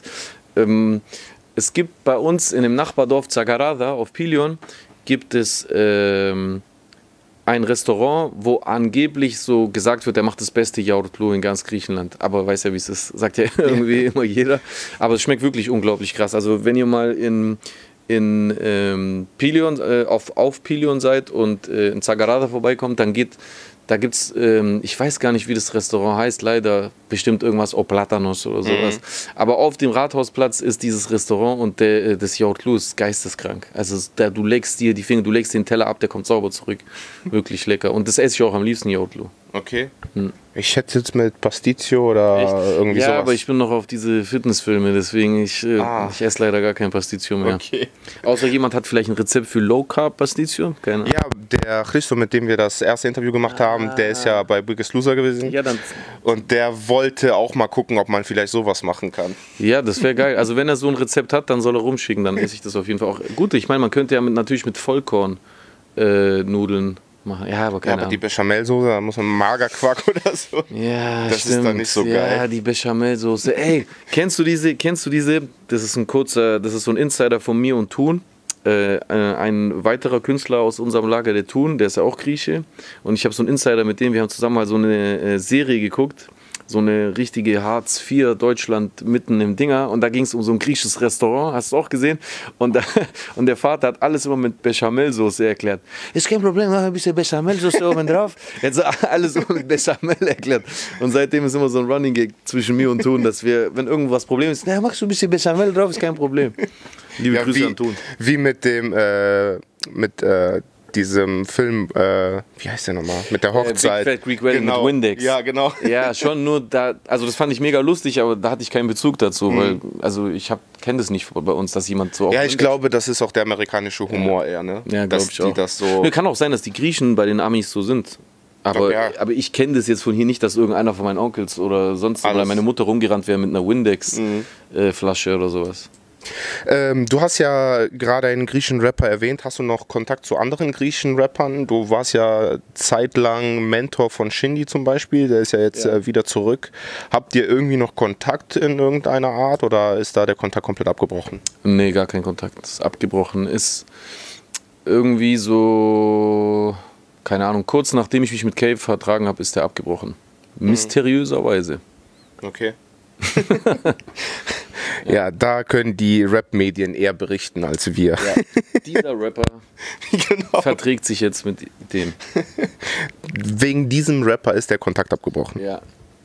Es gibt bei uns in dem Nachbardorf Zagarada auf Pilion gibt es ein Restaurant, wo angeblich so gesagt wird, der macht das beste Yoğurtlu in ganz Griechenland. Aber weiß ja, wie es ist, sagt ja irgendwie immer jeder. Aber es schmeckt wirklich unglaublich krass. Also wenn ihr mal in Pilion, auf Pilion seid und in Zagarada vorbeikommt, dann da gibt es, ich weiß gar nicht, wie das Restaurant heißt, leider bestimmt irgendwas O Platanos oder sowas. Aber auf dem Rathausplatz ist dieses Restaurant und das Yoğurtlu ist geisteskrank. Also du legst dir die Finger, du legst den Teller ab, der kommt sauber zurück. Wirklich lecker. Und das esse ich auch am liebsten, Yoğurtlu. Okay. Ich hätte jetzt mit Pasticcio oder irgendwie sowas. Ja, aber ich bin noch auf diese Fitnessfilme, deswegen ich esse leider gar kein Pasticcio mehr. Okay. Außer jemand hat vielleicht ein Rezept für Low Carb Pasticcio? Keine Ahnung. Ja, der Christo, mit dem wir das erste Interview gemacht haben, der ist ja bei Biggest Loser gewesen. Ja, dann. Und der wollte auch mal gucken, ob man vielleicht sowas machen kann. Ja, das wäre geil. Also wenn er so ein Rezept hat, dann soll er rumschicken, dann esse ich das auf jeden Fall auch. Gut, ich meine, man könnte ja natürlich mit Vollkorn Nudeln machen. Ja, aber keine Ahnung. Die Bechamelsoße, da muss man Magerquark oder so. Ja, das stimmt. ist dann nicht so geil. Ja, die Bechamelsoße. Ey, kennst du diese? Das ist so ein Insider von mir und Thun. Ein weiterer Künstler aus unserem Lager, der Thun, der ist ja auch Grieche. Und ich habe so einen Insider mit dem, wir haben zusammen mal so eine Serie geguckt. So eine richtige Hartz IV Deutschland mitten im Dinger. Und da ging es um so ein griechisches Restaurant, hast du auch gesehen? Und der Vater hat alles immer mit Bechamelsoße erklärt. Ist kein Problem, mach ein bisschen Bechamelsoße oben drauf. Er hat so alles immer mit Bechamel erklärt. Und seitdem ist immer so ein Running Gag zwischen mir und Thun, dass wir, wenn irgendwas Problem ist, na, machst du ein bisschen Bechamel drauf, ist kein Problem. Liebe Grüße an Thun. Wie mit dem, diesem Film, wie heißt der nochmal? Mit der Hochzeit. Big Fat Greek Wedding mit Windex. Ja, genau. Ja, schon nur da, also das fand ich mega lustig, aber da hatte ich keinen Bezug dazu, weil, also ich kenne das nicht bei uns, dass jemand so... Ja, ich glaube, das ist auch der amerikanische Humor eher, ne? Ja, glaube ich auch. Das so kann auch sein, dass die Griechen bei den Amis so sind. Aber ich kenne das jetzt von hier nicht, dass irgendeiner von meinen Onkels oder sonst oder meine Mutter rumgerannt wäre mit einer Windex-Flasche oder sowas. Du hast ja gerade einen griechischen Rapper erwähnt. Hast du noch Kontakt zu anderen griechischen Rappern? Du warst ja zeitlang Mentor von Shindy zum Beispiel. Der ist ja jetzt wieder zurück. Habt ihr irgendwie noch Kontakt in irgendeiner Art oder ist da der Kontakt komplett abgebrochen? Nee, gar kein Kontakt. Ist abgebrochen. Ist irgendwie so, keine Ahnung, kurz nachdem ich mich mit Cave vertragen habe, ist der abgebrochen. Mysteriöserweise. Okay. Ja, da können die Rap-Medien eher berichten als wir. Ja, dieser Rapper verträgt sich jetzt mit dem. Wegen diesem Rapper ist der Kontakt abgebrochen. Ja.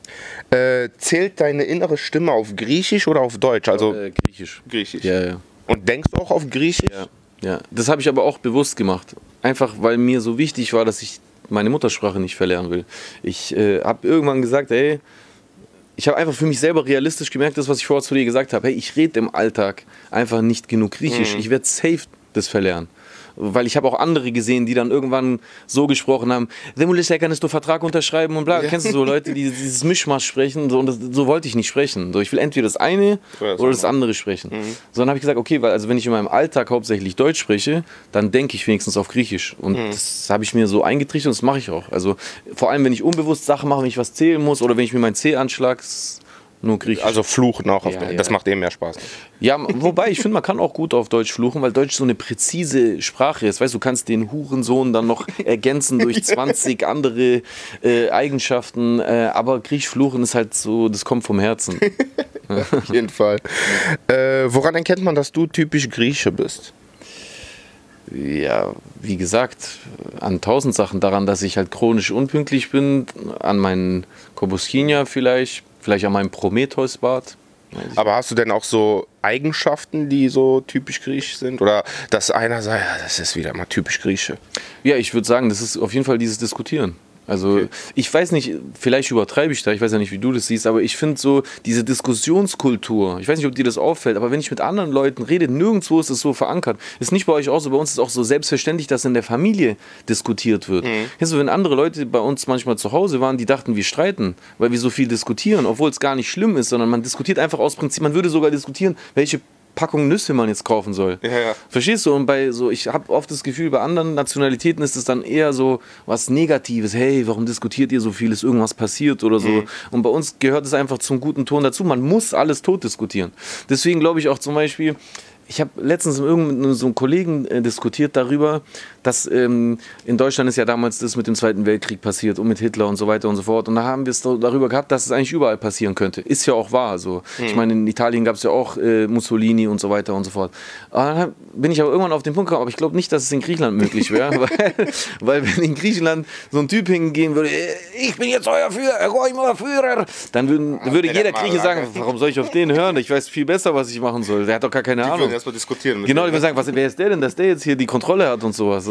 Zählt deine innere Stimme auf Griechisch oder auf Deutsch? Also Griechisch. Griechisch. Ja, ja. Und denkst du auch auf Griechisch? Ja. Ja. Das habe ich aber auch bewusst gemacht. Einfach, weil mir so wichtig war, dass ich meine Muttersprache nicht verlernen will. Ich habe irgendwann gesagt, ey, ich habe einfach für mich selber realistisch gemerkt, das, was ich vorher zu dir gesagt habe, hey, ich rede im Alltag einfach nicht genug Griechisch. Ich werde safe das verlernen. Weil ich habe auch andere gesehen, die dann irgendwann so gesprochen haben, kannst du Vertrag unterschreiben und bla. Ja. Kennst du so Leute, die dieses Mischmasch sprechen? So, und so wollte ich nicht sprechen. So, ich will entweder das eine oder das andere sprechen. So, dann habe ich gesagt, okay, weil also wenn ich in meinem Alltag hauptsächlich Deutsch spreche, dann denke ich wenigstens auf Griechisch. Und das habe ich mir so eingetrichtert und das mache ich auch. Also vor allem, wenn ich unbewusst Sachen mache, wenn ich was zählen muss oder wenn ich mir meinen C anschlag, nur Griechisch. Also fluchen auch auf Deutsch. Das macht eben mehr Spaß. Ja, wobei ich finde, man kann auch gut auf Deutsch fluchen, weil Deutsch so eine präzise Sprache ist. Weißt du, kannst den Hurensohn dann noch ergänzen durch 20 andere Eigenschaften. Aber Griechisch fluchen ist halt so, das kommt vom Herzen. Auf jeden Fall. Woran erkennt man, dass du typisch Grieche bist? Ja, wie gesagt, an 1000 Sachen. Daran, dass ich halt chronisch unpünktlich bin, an meinen Kobuskinia vielleicht an meinem Prometheus-Bart. Aber hast du denn auch so Eigenschaften, die so typisch griechisch sind? Oder dass einer sagt, ja, das ist wieder mal typisch Grieche? Ja, ich würde sagen, das ist auf jeden Fall dieses Diskutieren. Also ich weiß nicht, vielleicht übertreibe ich da, ich weiß ja nicht, wie du das siehst, aber ich finde so diese Diskussionskultur, ich weiß nicht, ob dir das auffällt, aber wenn ich mit anderen Leuten rede, nirgendwo ist es so verankert. Ist nicht bei euch auch so, bei uns ist es auch so selbstverständlich, dass in der Familie diskutiert wird. Kennst du, wenn andere Leute bei uns manchmal zu Hause waren, die dachten, wir streiten, weil wir so viel diskutieren, obwohl es gar nicht schlimm ist, sondern man diskutiert einfach aus Prinzip, man würde sogar diskutieren, welche Packung Nüsse man jetzt kaufen soll. Ja. Verstehst du? Und bei so, ich habe oft das Gefühl, bei anderen Nationalitäten ist es dann eher so was Negatives. Hey, warum diskutiert ihr so viel? Ist irgendwas passiert oder so? Und bei uns gehört es einfach zum guten Ton dazu. Man muss alles tot diskutieren. Deswegen glaube ich auch zum Beispiel, ich habe letztens mit so einem Kollegen diskutiert darüber, dass in Deutschland ist ja damals das mit dem Zweiten Weltkrieg passiert und mit Hitler und so weiter und so fort. Und da haben wir es darüber gehabt, dass es eigentlich überall passieren könnte. Ist ja auch wahr. So. Ich meine, in Italien gab es ja auch Mussolini und so weiter und so fort. Aber dann bin ich aber irgendwann auf den Punkt gekommen, aber ich glaube nicht, dass es in Griechenland möglich wäre. weil wenn in Griechenland so ein Typ hingehen würde, ich bin jetzt euer Führer, dann würde jeder Grieche sagen, warum soll ich auf den hören? Ich weiß viel besser, was ich machen soll. Der hat doch gar keine Ahnung. Erstmal diskutieren. Genau, ich würde sagen, wer ist der denn, dass der jetzt hier die Kontrolle hat und sowas.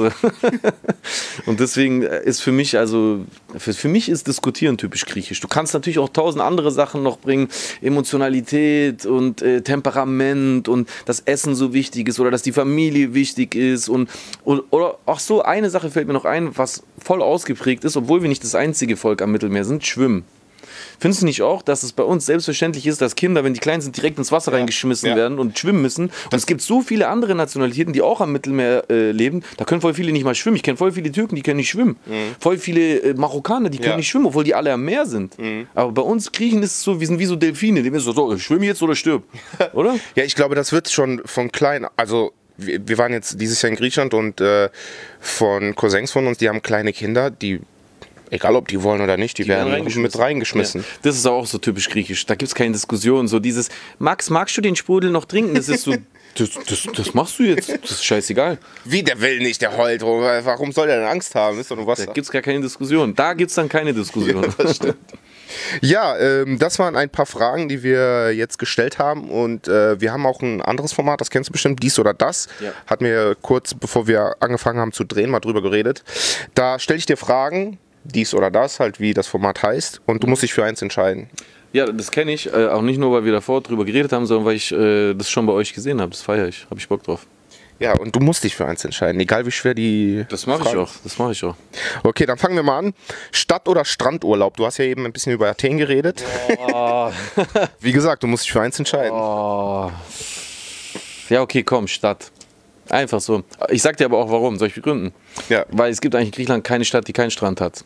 Und deswegen ist für mich, also für mich ist Diskutieren typisch griechisch. Du kannst natürlich auch 1000 andere Sachen noch bringen, Emotionalität und Temperament und dass Essen so wichtig ist oder dass die Familie wichtig ist oder auch so eine Sache fällt mir noch ein, was voll ausgeprägt ist, obwohl wir nicht das einzige Volk am Mittelmeer sind, Schwimmen. Findest du nicht auch, dass es bei uns selbstverständlich ist, dass Kinder, wenn die klein sind, direkt ins Wasser reingeschmissen werden und schwimmen müssen? Und es gibt so viele andere Nationalitäten, die auch am Mittelmeer leben. Da können voll viele nicht mal schwimmen. Ich kenne voll viele Türken, die können nicht schwimmen. Voll viele Marokkaner, die können nicht schwimmen, obwohl die alle am Meer sind. Aber bei uns Griechen ist es so, wir sind wie so Delfine. Die sind so, schwimm jetzt oder stirb. Oder? Ja, ich glaube, das wird schon von klein, also wir waren jetzt dieses Jahr in Griechenland und von Cousins von uns, die haben kleine Kinder, die egal ob die wollen oder nicht, die werden mit reingeschmissen. Ja. Das ist auch so typisch griechisch. Da gibt es keine Diskussion. So dieses, Max, magst du den Sprudel noch trinken? Das ist so, das machst du jetzt. Das ist scheißegal. Wie, der will nicht, der heult. Warum soll der denn Angst haben? Ist doch nur was. Da gibt es gar keine Diskussion. Da gibt es dann keine Diskussion. Ja, das stimmt. Ja, das waren ein paar Fragen, die wir jetzt gestellt haben und wir haben auch ein anderes Format, das kennst du bestimmt, dies oder das. Ja. Hatten wir kurz, bevor wir angefangen haben zu drehen, mal drüber geredet. Da stelle ich dir Fragen, dies oder das, halt wie das Format heißt und du musst dich für eins entscheiden. Ja, das kenne ich, auch nicht nur, weil wir davor drüber geredet haben, sondern weil ich das schon bei euch gesehen habe. Das feiere ich, habe ich Bock drauf. Ja, und du musst dich für eins entscheiden, egal wie schwer die Das mache ich auch. Okay, dann fangen wir mal an. Stadt- oder Strandurlaub? Du hast ja eben ein bisschen über Athen geredet. Oh. Wie gesagt, du musst dich für eins entscheiden. Oh. Ja, okay, komm, Stadt. Einfach so. Ich sag dir aber auch warum, soll ich begründen? Ja. Weil es gibt eigentlich in Griechenland keine Stadt, die keinen Strand hat.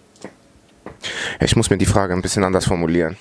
Ich muss mir die Frage ein bisschen anders formulieren.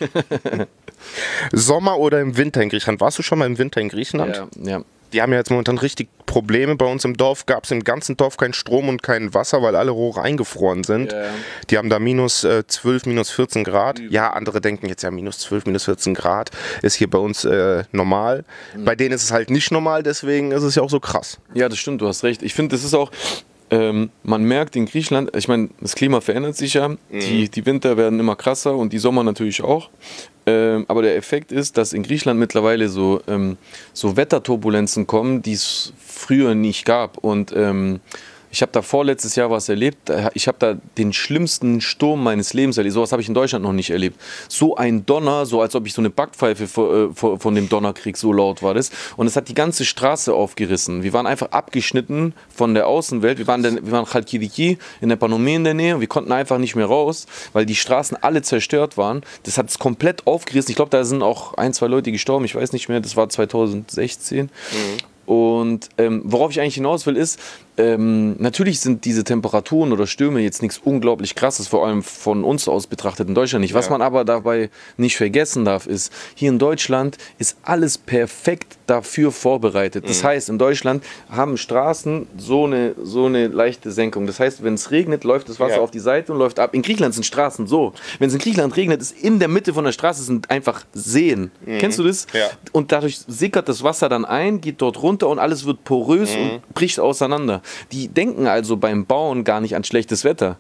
Sommer oder im Winter in Griechenland? Warst du schon mal im Winter in Griechenland? Ja. Die haben ja jetzt momentan richtig Probleme. Bei uns im Dorf gab es im ganzen Dorf keinen Strom und kein Wasser, weil alle Rohre eingefroren sind. Ja. Die haben da minus 12, minus 14 Grad. Ja, andere denken jetzt ja minus 12, minus 14 Grad ist hier bei uns normal. Bei denen ist es halt nicht normal, deswegen ist es ja auch so krass. Ja, das stimmt, du hast recht. Ich finde, das ist auch, man merkt in Griechenland, ich meine, das Klima verändert sich ja, die Winter werden immer krasser und die Sommer natürlich auch. Aber der Effekt ist, dass in Griechenland mittlerweile so Wetterturbulenzen kommen, die es früher nicht gab. Und ich habe da vorletztes Jahr was erlebt. Ich habe da den schlimmsten Sturm meines Lebens erlebt. Sowas habe ich in Deutschland noch nicht erlebt. So ein Donner, so als ob ich so eine Backpfeife von dem Donner kriege, so laut war das. Und es hat die ganze Straße aufgerissen. Wir waren einfach abgeschnitten von der Außenwelt. Wir waren Chalkidiki in der Panomé in der Nähe. Wir konnten einfach nicht mehr raus, weil die Straßen alle zerstört waren. Das hat es komplett aufgerissen. Ich glaube, da sind auch 1, 2 Leute gestorben. Ich weiß nicht mehr. Das war 2016. Und worauf ich eigentlich hinaus will, ist, natürlich sind diese Temperaturen oder Stürme jetzt nichts unglaublich Krasses, vor allem von uns aus betrachtet in Deutschland nicht. Was man aber dabei nicht vergessen darf, ist, hier in Deutschland ist alles perfekt dafür vorbereitet. Das heißt, in Deutschland haben Straßen so eine leichte Senkung. Das heißt, wenn es regnet, läuft das Wasser auf die Seite und läuft ab. In Griechenland sind Straßen so. Wenn es in Griechenland regnet, ist in der Mitte von der Straße sind einfach Seen. Kennst du das? Ja. Und dadurch sickert das Wasser dann ein, geht dort runter und alles wird porös und bricht auseinander. Die denken also beim Bauen gar nicht an schlechtes Wetter.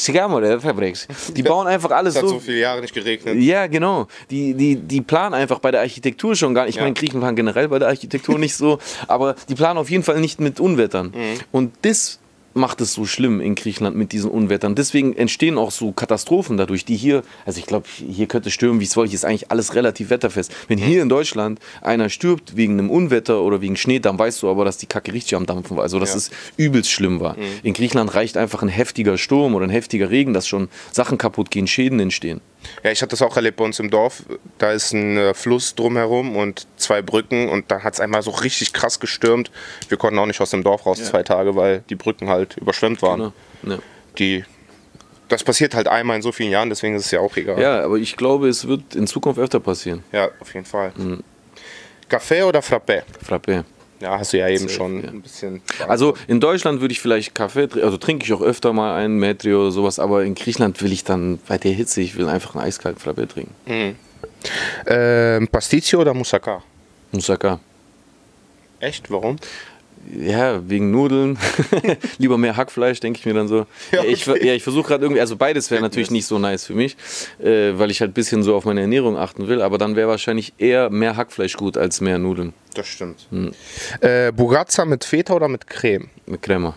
Die bauen einfach alles so. Es hat so viele Jahre nicht geregnet. Ja, genau. Die planen einfach bei der Architektur schon gar nicht. Ich meine, Griechen planen generell bei der Architektur nicht so, aber die planen auf jeden Fall nicht mit Unwettern. Und das macht es so schlimm in Griechenland mit diesen Unwettern. Deswegen entstehen auch so Katastrophen dadurch, die hier, also ich glaube, hier könnte stürmen, wie es wollte, ist eigentlich alles relativ wetterfest. Wenn hier in Deutschland einer stirbt wegen einem Unwetter oder wegen Schnee, dann weißt du aber, dass die Kacke richtig am Dampfen war, also dass es übelst schlimm war. In Griechenland reicht einfach ein heftiger Sturm oder ein heftiger Regen, dass schon Sachen kaputt gehen, Schäden entstehen. Ja, ich habe das auch erlebt bei uns im Dorf. Da ist ein Fluss drumherum und 2 Brücken und da hat es einmal so richtig krass gestürmt. Wir konnten auch nicht aus dem Dorf raus 2 Tage, weil die Brücken halt überschwemmt waren. Genau. Ja. Das passiert halt einmal in so vielen Jahren, deswegen ist es ja auch egal. Ja, aber ich glaube, es wird in Zukunft öfter passieren. Ja, auf jeden Fall. Kaffee oder Frappé? Frappé. Ja, hast du ja eben schon ein bisschen. Also in Deutschland würde ich vielleicht Kaffee, also trinke ich auch öfter mal einen Metri oder sowas, aber in Griechenland will ich dann bei der Hitze, ich will einfach einen eiskalten Frappé trinken. Pasticcio oder Moussaka? Moussaka. Echt? Warum? Ja, wegen Nudeln. Lieber mehr Hackfleisch, denke ich mir dann so. Ja, okay. Ich versuche gerade irgendwie, also beides wäre natürlich nicht so nice für mich, weil ich halt ein bisschen so auf meine Ernährung achten will, aber dann wäre wahrscheinlich eher mehr Hackfleisch gut als mehr Nudeln. Das stimmt. Burrata mit Feta oder mit Creme? Mit Crema.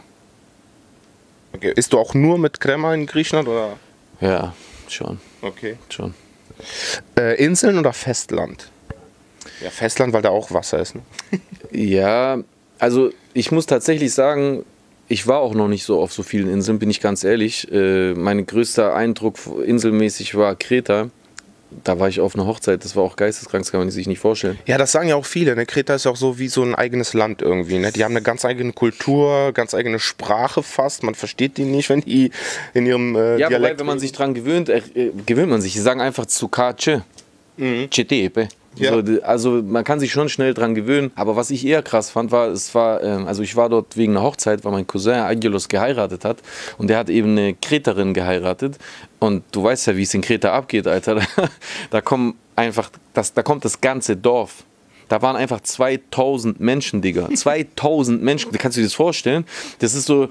Okay. Isst du auch nur mit Crema in Griechenland, oder? Ja, schon. Okay. Schon. Inseln oder Festland? Ja, Festland, weil da auch Wasser ist, ne? Ja, also ich muss tatsächlich sagen, ich war auch noch nicht so auf so vielen Inseln, bin ich ganz ehrlich. Mein größter Eindruck inselmäßig war Kreta. Da war ich auf einer Hochzeit, das war auch geisteskrank, das kann man sich nicht vorstellen. Ja, das sagen ja auch viele, ne? Kreta ist ja auch so wie so ein eigenes Land irgendwie, ne? Die haben eine ganz eigene Kultur, ganz eigene Sprache fast, man versteht die nicht, wenn die in ihrem ja, Dialekt... Ja, wobei, wenn man sich dran gewöhnt, gewöhnt man sich. Sie sagen einfach Tsukache, Chetepe. Ja. So, also man kann sich schon schnell dran gewöhnen, aber was ich eher krass fand, war, also ich war dort wegen einer Hochzeit, weil mein Cousin Angelos geheiratet hat und der hat eben eine Kreterin geheiratet und du weißt ja, wie es in Kreta abgeht, Alter, da kommt das ganze Dorf. Da waren einfach 2000 Menschen, Digga. 2000 Menschen. Kannst du dir das vorstellen? Das ist so,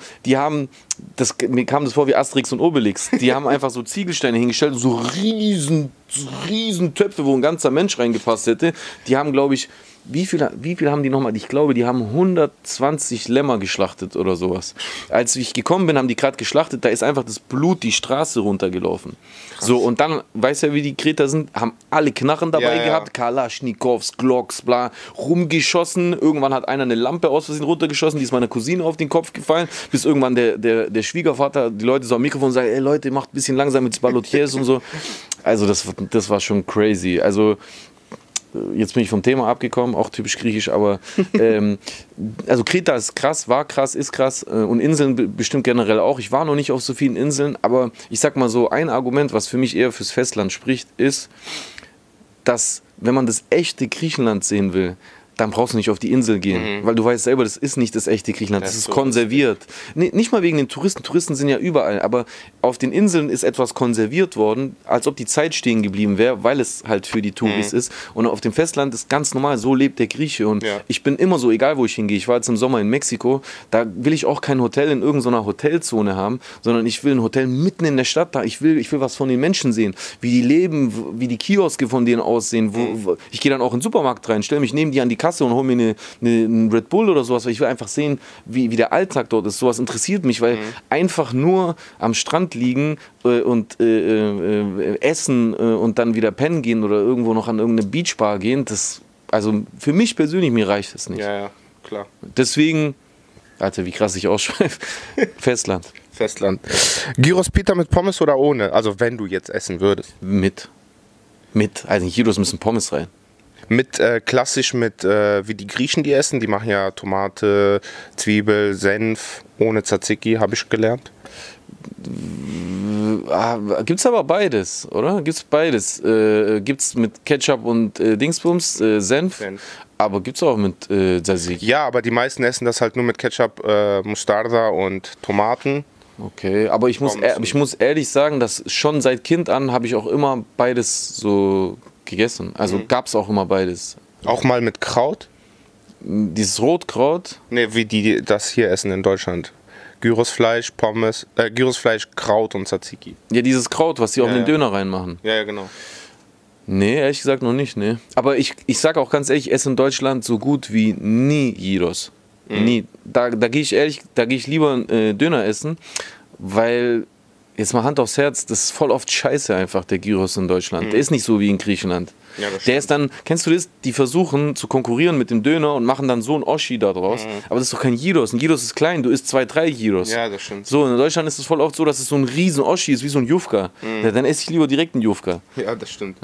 mir kam das vor wie Asterix und Obelix. Die haben einfach so Ziegelsteine hingestellt, so riesen Töpfe, wo ein ganzer Mensch reingepasst hätte. Die haben, glaube ich, wie viel haben die nochmal? Ich glaube, die haben 120 Lämmer geschlachtet oder sowas. Als ich gekommen bin, haben die gerade geschlachtet, da ist einfach das Blut die Straße runtergelaufen. Krass. So, und dann, weißt du ja, wie die Kreter sind, haben alle Knarren dabei gehabt, Kalaschnikows, Glocks, bla, rumgeschossen. Irgendwann hat einer eine Lampe aus Versehen runtergeschossen, die ist meiner Cousine auf den Kopf gefallen, bis irgendwann der Schwiegervater, die Leute so am Mikrofon sagen, ey Leute, macht ein bisschen langsam mit Balotiers und so. Also das war schon crazy. Also jetzt bin ich vom Thema abgekommen, auch typisch griechisch, aber also Kreta ist krass, war krass, ist krass und Inseln bestimmt generell auch. Ich war noch nicht auf so vielen Inseln, aber ich sag mal so, ein Argument, was für mich eher fürs Festland spricht, ist, dass wenn man das echte Griechenland sehen will, dann brauchst du nicht auf die Insel gehen, weil du weißt selber, das ist nicht das echte Griechenland, das ist konserviert. Nicht mal wegen den Touristen, Touristen sind ja überall, aber auf den Inseln ist etwas konserviert worden, als ob die Zeit stehen geblieben wäre, weil es halt für die Touris ist. Und auf dem Festland ist ganz normal, so lebt der Grieche. Und ich bin immer so, egal wo ich hingehe, ich war jetzt im Sommer in Mexiko, da will ich auch kein Hotel in irgendeiner Hotelzone haben, sondern ich will ein Hotel mitten in der Stadt da. Ich will was von den Menschen sehen, wie die leben, wie die Kioske von denen aussehen. Ich gehe dann auch in den Supermarkt rein, stelle mich neben die an die Kasse und hole mir einen Red Bull oder sowas, weil ich will einfach sehen, wie der Alltag dort ist. Sowas interessiert mich, weil einfach nur am Strand liegen und essen und dann wieder pennen gehen oder irgendwo noch an irgendeine Beachbar gehen, also für mich persönlich, mir reicht das nicht. Ja, klar. Deswegen, Alter, wie krass ich ausschreibe, Festland. Gyros Pita mit Pommes oder ohne? Also wenn du jetzt essen würdest. Mit. Also in Gyros müssen Pommes rein. Klassisch wie die Griechen die essen, die machen ja Tomate, Zwiebel, Senf, ohne Tzatziki, habe ich gelernt. Gibt's aber beides, oder? Gibt's beides. Gibt's mit Ketchup und Dingsbums, Senf, aber gibt's auch mit Tzatziki. Ja, aber die meisten essen das halt nur mit Ketchup, Mostarda und Tomaten. Okay, aber ich muss ehrlich sagen, dass schon seit Kind an habe ich auch immer beides so gegessen. Also gab es auch immer beides. Auch mal mit Kraut? Dieses Rotkraut? Ne, wie die das hier essen in Deutschland. Gyrosfleisch, Pommes, Gyrosfleisch, Kraut und Tzatziki. Ja, dieses Kraut, was die auch in den Döner reinmachen. Ja, genau. Nee, ehrlich gesagt noch nicht, ne. Aber ich sage auch ganz ehrlich, ich esse in Deutschland so gut wie nie Gyros. Nie. Da gehe ich lieber Döner essen, weil, jetzt mal Hand aufs Herz, das ist voll oft scheiße einfach, der Gyros in Deutschland. Der ist nicht so wie in Griechenland. Ja, der ist dann, kennst du das? Die versuchen zu konkurrieren mit dem Döner und machen dann so ein Oschi da draus. Aber das ist doch kein Gyros. Ein Gyros ist klein, du isst 2, 3 Gyros. Ja, das stimmt. So, in Deutschland ist es voll oft so, dass es so ein riesen Oschi ist, wie so ein Jufka. Ja, dann esse ich lieber direkt einen Jufka. Ja, das stimmt.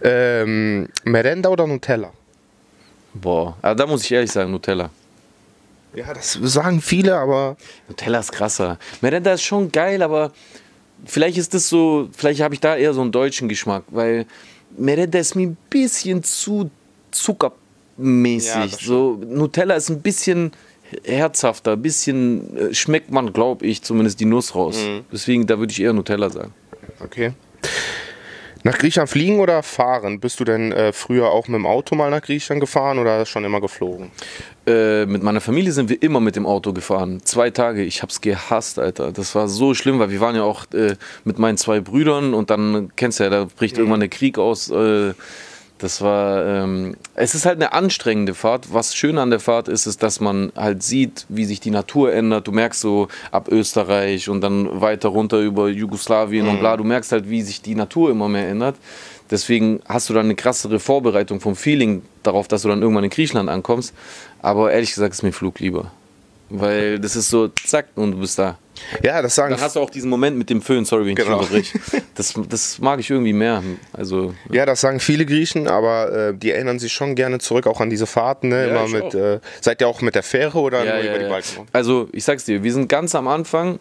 Merenda oder Nutella? Boah, aber da muss ich ehrlich sagen, Nutella. Ja, das sagen viele, aber... Nutella ist krasser. Merenda ist schon geil, aber vielleicht ist das so, vielleicht habe ich da eher so einen deutschen Geschmack, weil Merenda ist mir ein bisschen zu zuckermäßig. So, Nutella ist ein bisschen herzhafter, ein bisschen schmeckt man, glaube ich, zumindest die Nuss raus. Deswegen, da würde ich eher Nutella sagen. Okay. Nach Griechenland fliegen oder fahren? Bist du denn früher auch mit dem Auto mal nach Griechenland gefahren oder schon immer geflogen? Mit meiner Familie sind wir immer mit dem Auto gefahren. 2 Tage, ich hab's gehasst, Alter. Das war so schlimm, weil wir waren ja auch mit meinen 2 Brüdern und dann, kennst du ja, da bricht irgendwann der Krieg aus. Das war, es ist halt eine anstrengende Fahrt. Was schön an der Fahrt ist, dass man halt sieht, wie sich die Natur ändert. Du merkst so ab Österreich und dann weiter runter über Jugoslawien und bla. Du merkst halt, wie sich die Natur immer mehr ändert. Deswegen hast du dann eine krassere Vorbereitung vom Feeling darauf, dass du dann irgendwann in Griechenland ankommst. Aber ehrlich gesagt ist mir Flug lieber. Weil das ist so, zack, und du bist da. Ja, das sagen. Dann hast du auch diesen Moment mit dem Föhn, sorry, wenn ich dich unterbreche. Das mag ich irgendwie mehr. Also, ja, das sagen viele Griechen, aber die erinnern sich schon gerne zurück, auch an diese Fahrten. Ne? Ja, immer mit, seid ihr auch mit der Fähre oder nur über die Balkan? Also, ich sag's dir, wir sind ganz am Anfang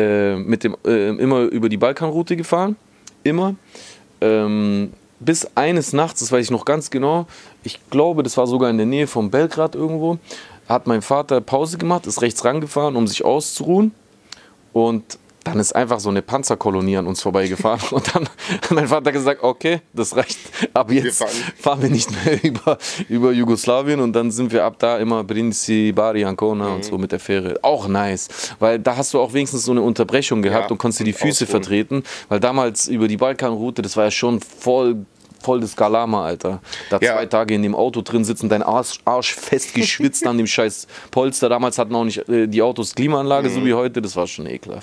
immer über die Balkanroute gefahren. Immer. Bis eines Nachts, das weiß ich noch ganz genau, ich glaube, das war sogar in der Nähe von Belgrad irgendwo, hat mein Vater Pause gemacht, ist rechts rangefahren, um sich auszuruhen. Und dann ist einfach so eine Panzerkolonie an uns vorbeigefahren. Und dann hat mein Vater gesagt, okay, das reicht. Ab jetzt fahren wir nicht mehr über Jugoslawien. Und dann sind wir ab da immer Brindisi, Bari, Ancona und so mit der Fähre. Auch nice. Weil da hast du auch wenigstens so eine Unterbrechung gehabt und konntest dir die Füße vertreten. Weil damals über die Balkanroute, das war ja schon voll das Galama, Alter. Da 2 Tage in dem Auto drin sitzen, dein Arsch fest geschwitzt an dem scheiß Polster. Damals hatten auch nicht die Autos Klimaanlage, so wie heute. Das war schon ekelhaft.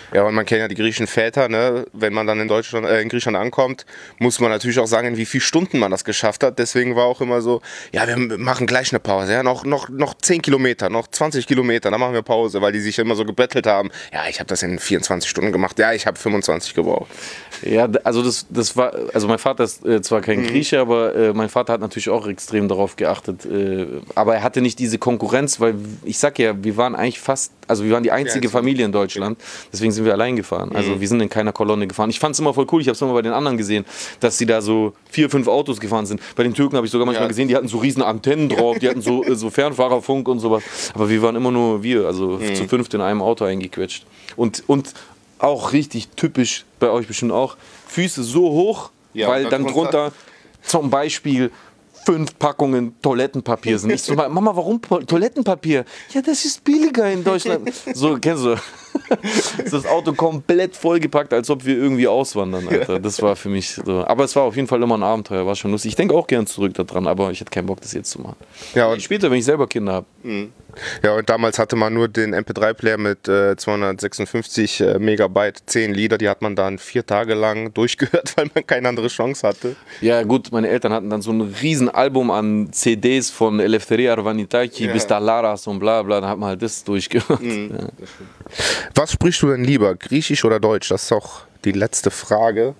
Ja, und man kennt ja die griechischen Väter, ne? Wenn man dann in Griechenland ankommt, muss man natürlich auch sagen, in wie viele Stunden man das geschafft hat. Deswegen war auch immer so, ja, wir machen gleich eine Pause, ja? noch 10 Kilometer, noch 20 Kilometer, dann machen wir Pause, weil die sich immer so gebettelt haben. Ja, ich habe das in 24 Stunden gemacht, ja, ich habe 25 gebraucht. Ja, also das war, also mein Vater ist zwar kein Grieche, aber mein Vater hat natürlich auch extrem darauf geachtet. Aber er hatte nicht diese Konkurrenz, weil ich sag ja, wir waren eigentlich wir waren die einzige Familie in Deutschland, deswegen sind wir allein gefahren. Also wir sind in keiner Kolonne gefahren. Ich fand es immer voll cool, ich habe es immer bei den anderen gesehen, dass sie da so 4, 5 Autos gefahren sind. Bei den Türken habe ich sogar manchmal gesehen, die hatten so riesen Antennen drauf, die hatten so Fernfahrerfunk und sowas. Aber wir waren immer nur zu 5 in einem Auto eingequetscht. Und auch richtig typisch, bei euch bestimmt auch, Füße so hoch, weil dann drunter zum Beispiel 5 Packungen Toilettenpapier sind. Ich so, Mama, warum Toilettenpapier? Ja, das ist billiger in Deutschland. So, kennst du? Das Auto komplett vollgepackt, als ob wir irgendwie auswandern, Alter. Das war für mich so. Aber es war auf jeden Fall immer ein Abenteuer, war schon lustig. Ich denke auch gern zurück daran, aber ich hätte keinen Bock, das jetzt zu machen. Ja, und später, wenn ich selber Kinder habe. Ja, und damals hatte man nur den MP3-Player mit 256 Megabyte, 10 Lieder, die hat man dann 4 Tage lang durchgehört, weil man keine andere Chance hatte. Ja gut, meine Eltern hatten dann so ein riesen Album an CDs von Eleftheria Arvanitaki bis Talaras und bla bla, da hat man halt das durchgehört. Ja. Was sprichst du denn lieber, Griechisch oder Deutsch? Das ist auch die letzte Frage.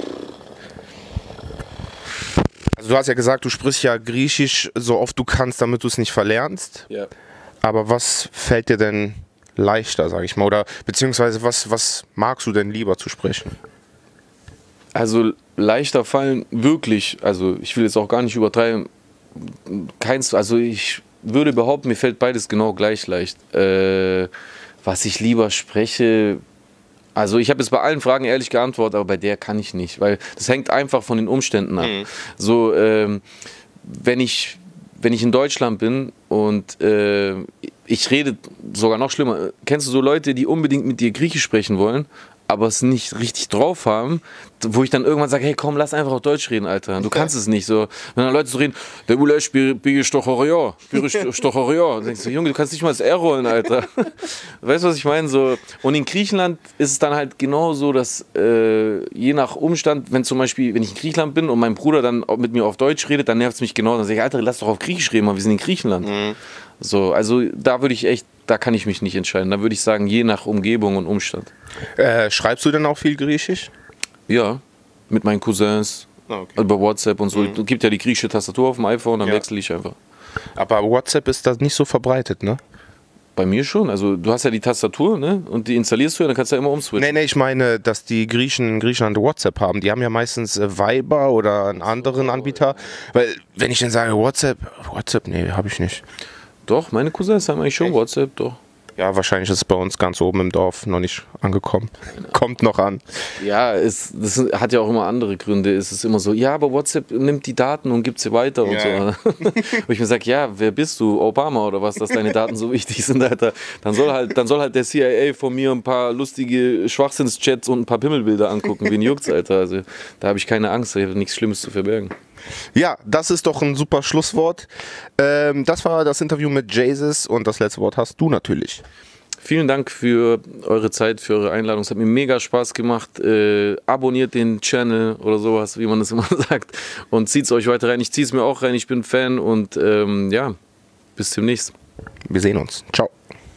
Also du hast ja gesagt, du sprichst ja Griechisch so oft du kannst, damit du es nicht verlernst. Ja. Aber was fällt dir denn leichter, sag ich mal? Oder beziehungsweise was magst du denn lieber zu sprechen? Also leichter fallen wirklich, also ich will jetzt auch gar nicht übertreiben, also ich würde behaupten, mir fällt beides genau gleich leicht. Was ich lieber spreche, also ich habe jetzt bei allen Fragen ehrlich geantwortet, aber bei der kann ich nicht, weil das hängt einfach von den Umständen ab. So, wenn ich in Deutschland bin und ich rede sogar noch schlimmer, kennst du so Leute, die unbedingt mit dir Griechisch sprechen wollen, aber es nicht richtig drauf haben, wo ich dann irgendwann sage, hey komm, lass einfach auf Deutsch reden, Alter. Du kannst es nicht. So, wenn dann Leute so reden, der Ulash Stochorio, denkst du, Junge, du kannst nicht mal das R rollen, Alter. Weißt du, was ich meine? So, und in Griechenland ist es dann halt genau so, dass je nach Umstand, wenn zum Beispiel, wenn ich in Griechenland bin und mein Bruder dann mit mir auf Deutsch redet, dann nervt es mich genau. Dann sage ich, Alter, lass doch auf Griechisch reden, wir sind in Griechenland. So, also da kann ich mich nicht entscheiden. Da würde ich sagen, je nach Umgebung und Umstand. Schreibst du denn auch viel Griechisch? Ja, mit meinen Cousins, über WhatsApp und so. Es gibt ja die griechische Tastatur auf dem iPhone, dann wechsle ich einfach. Aber WhatsApp ist da nicht so verbreitet, ne? Bei mir schon. Also du hast ja die Tastatur, ne? Und die installierst du ja, dann kannst du ja immer umswitchen. Nee, ich meine, dass die Griechen in Griechenland WhatsApp haben. Die haben ja meistens Viber oder einen anderen Anbieter. Weil, wenn ich dann sage WhatsApp, nee, habe ich nicht. Doch, meine Cousins haben eigentlich schon WhatsApp, doch. Ja, wahrscheinlich ist es bei uns ganz oben im Dorf noch nicht angekommen. Kommt noch an. Ja, das hat ja auch immer andere Gründe. Es ist immer so, ja, aber WhatsApp nimmt die Daten und gibt sie weiter und so. Wo ich mir sage, ja, wer bist du? Obama oder was, dass deine Daten so wichtig sind, Alter. Dann soll halt der CIA von mir ein paar lustige Schwachsinnschats und ein paar Pimmelbilder angucken. Wen juckt's, Alter? Also, da habe ich keine Angst, ich habe nichts Schlimmes zu verbergen. Ja, das ist doch ein super Schlusswort. Das war das Interview mit Jesus und das letzte Wort hast du natürlich. Vielen Dank für eure Zeit, für eure Einladung. Es hat mir mega Spaß gemacht. Abonniert den Channel oder sowas, wie man es immer sagt. Und zieht es euch weiter rein. Ich ziehe es mir auch rein. Ich bin Fan und ja, bis demnächst. Wir sehen uns. Ciao.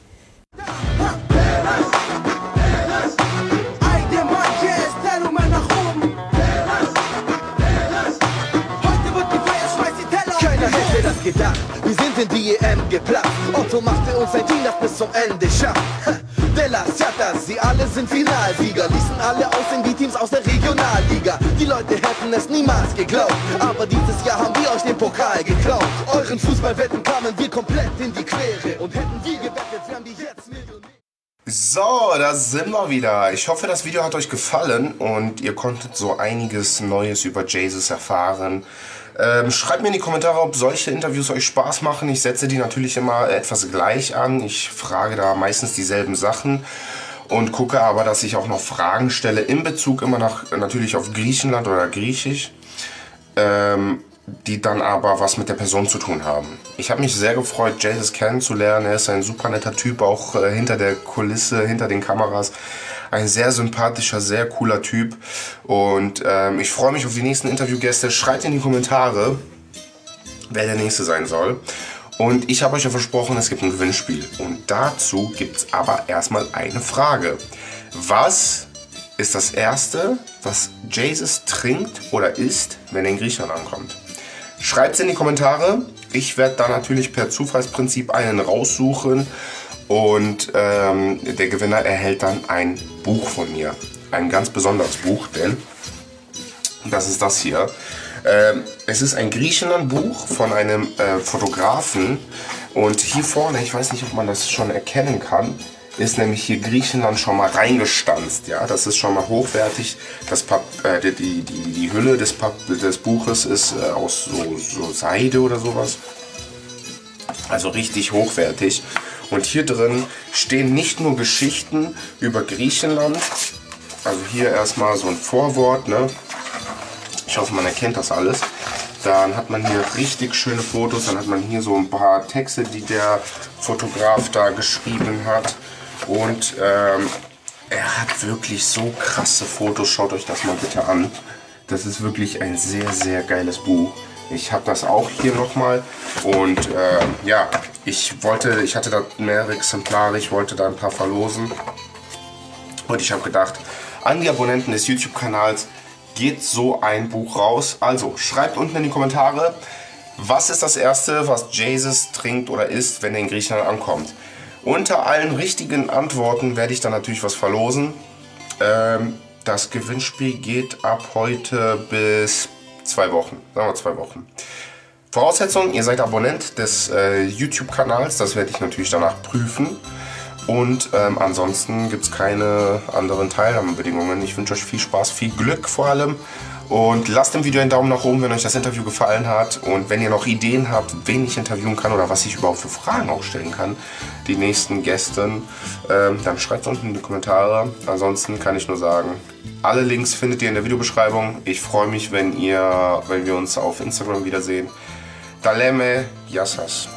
Gedacht. Wir sind in die EM geplatzt. Otto macht für uns ein Team, das bis zum Ende schafft. De La Ciatas, sie alle sind Finalsieger. Ließen alle aussehen wie Teams aus der Regionalliga. Die Leute hätten es niemals geglaubt, aber dieses Jahr haben wir euch den Pokal geklaut. Euren Fußballwetten kamen wir komplett in die Quere. Und hätten wir gewettet, wären wir jetzt Millionäre. So, da sind wir wieder. Ich hoffe, das Video hat euch gefallen und ihr konntet so einiges Neues über Jesus erfahren. Schreibt mir in die Kommentare, ob solche Interviews euch Spaß machen. Ich setze die natürlich immer etwas gleich an. Ich frage da meistens dieselben Sachen und gucke aber, dass ich auch noch Fragen stelle in Bezug immer natürlich auf Griechenland oder Griechisch, die dann aber was mit der Person zu tun haben. Ich habe mich sehr gefreut, Jesus kennenzulernen. Er ist ein super netter Typ, auch hinter der Kulisse, hinter den Kameras. Ein sehr sympathischer, sehr cooler Typ. Und ich freue mich auf die nächsten Interviewgäste. Schreibt in die Kommentare, wer der nächste sein soll. Und ich habe euch ja versprochen, es gibt ein Gewinnspiel. Und dazu gibt es aber erstmal eine Frage. Was ist das Erste, was Jesus trinkt oder isst, wenn er in Griechenland ankommt? Schreibt es in die Kommentare. Ich werde da natürlich per Zufallsprinzip einen raussuchen. Und der Gewinner erhält dann ein Buch von mir. Ein ganz besonderes Buch, denn das ist das hier. Es ist ein Griechenland-Buch von einem Fotografen. Und hier vorne, ich weiß nicht, ob man das schon erkennen kann, ist nämlich hier Griechenland schon mal reingestanzt. Ja, das ist schon mal hochwertig. Die Hülle des Buches ist aus so Seide oder sowas. Also richtig hochwertig. Und hier drin stehen nicht nur Geschichten über Griechenland. Also hier erstmal so ein Vorwort, ne? Ich hoffe, man erkennt das alles. Dann hat man hier richtig schöne Fotos. Dann hat man hier so ein paar Texte, die der Fotograf da geschrieben hat. Und er hat wirklich so krasse Fotos. Schaut euch das mal bitte an. Das ist wirklich ein sehr, sehr geiles Buch. Ich habe das auch hier nochmal. Und ja, ich hatte da mehrere Exemplare. Ich wollte da ein paar verlosen. Und ich habe gedacht, an die Abonnenten des YouTube-Kanals geht so ein Buch raus. Also schreibt unten in die Kommentare, was ist das Erste, was Jesus trinkt oder isst, wenn er in Griechenland ankommt. Unter allen richtigen Antworten werde ich dann natürlich was verlosen. Das Gewinnspiel geht ab heute bis 2 Wochen. Sagen wir 2 Wochen. Voraussetzung, ihr seid Abonnent des YouTube-Kanals. Das werde ich natürlich danach prüfen. Und ansonsten gibt es keine anderen Teilnahmebedingungen. Ich wünsche euch viel Spaß, viel Glück vor allem. Und lasst dem Video einen Daumen nach oben, wenn euch das Interview gefallen hat. Und wenn ihr noch Ideen habt, wen ich interviewen kann oder was ich überhaupt für Fragen auch stellen kann, die nächsten Gästen, dann schreibt es unten in die Kommentare. Ansonsten kann ich nur sagen, alle Links findet ihr in der Videobeschreibung. Ich freue mich, wenn wir uns auf Instagram wiedersehen. Daleme Yassas.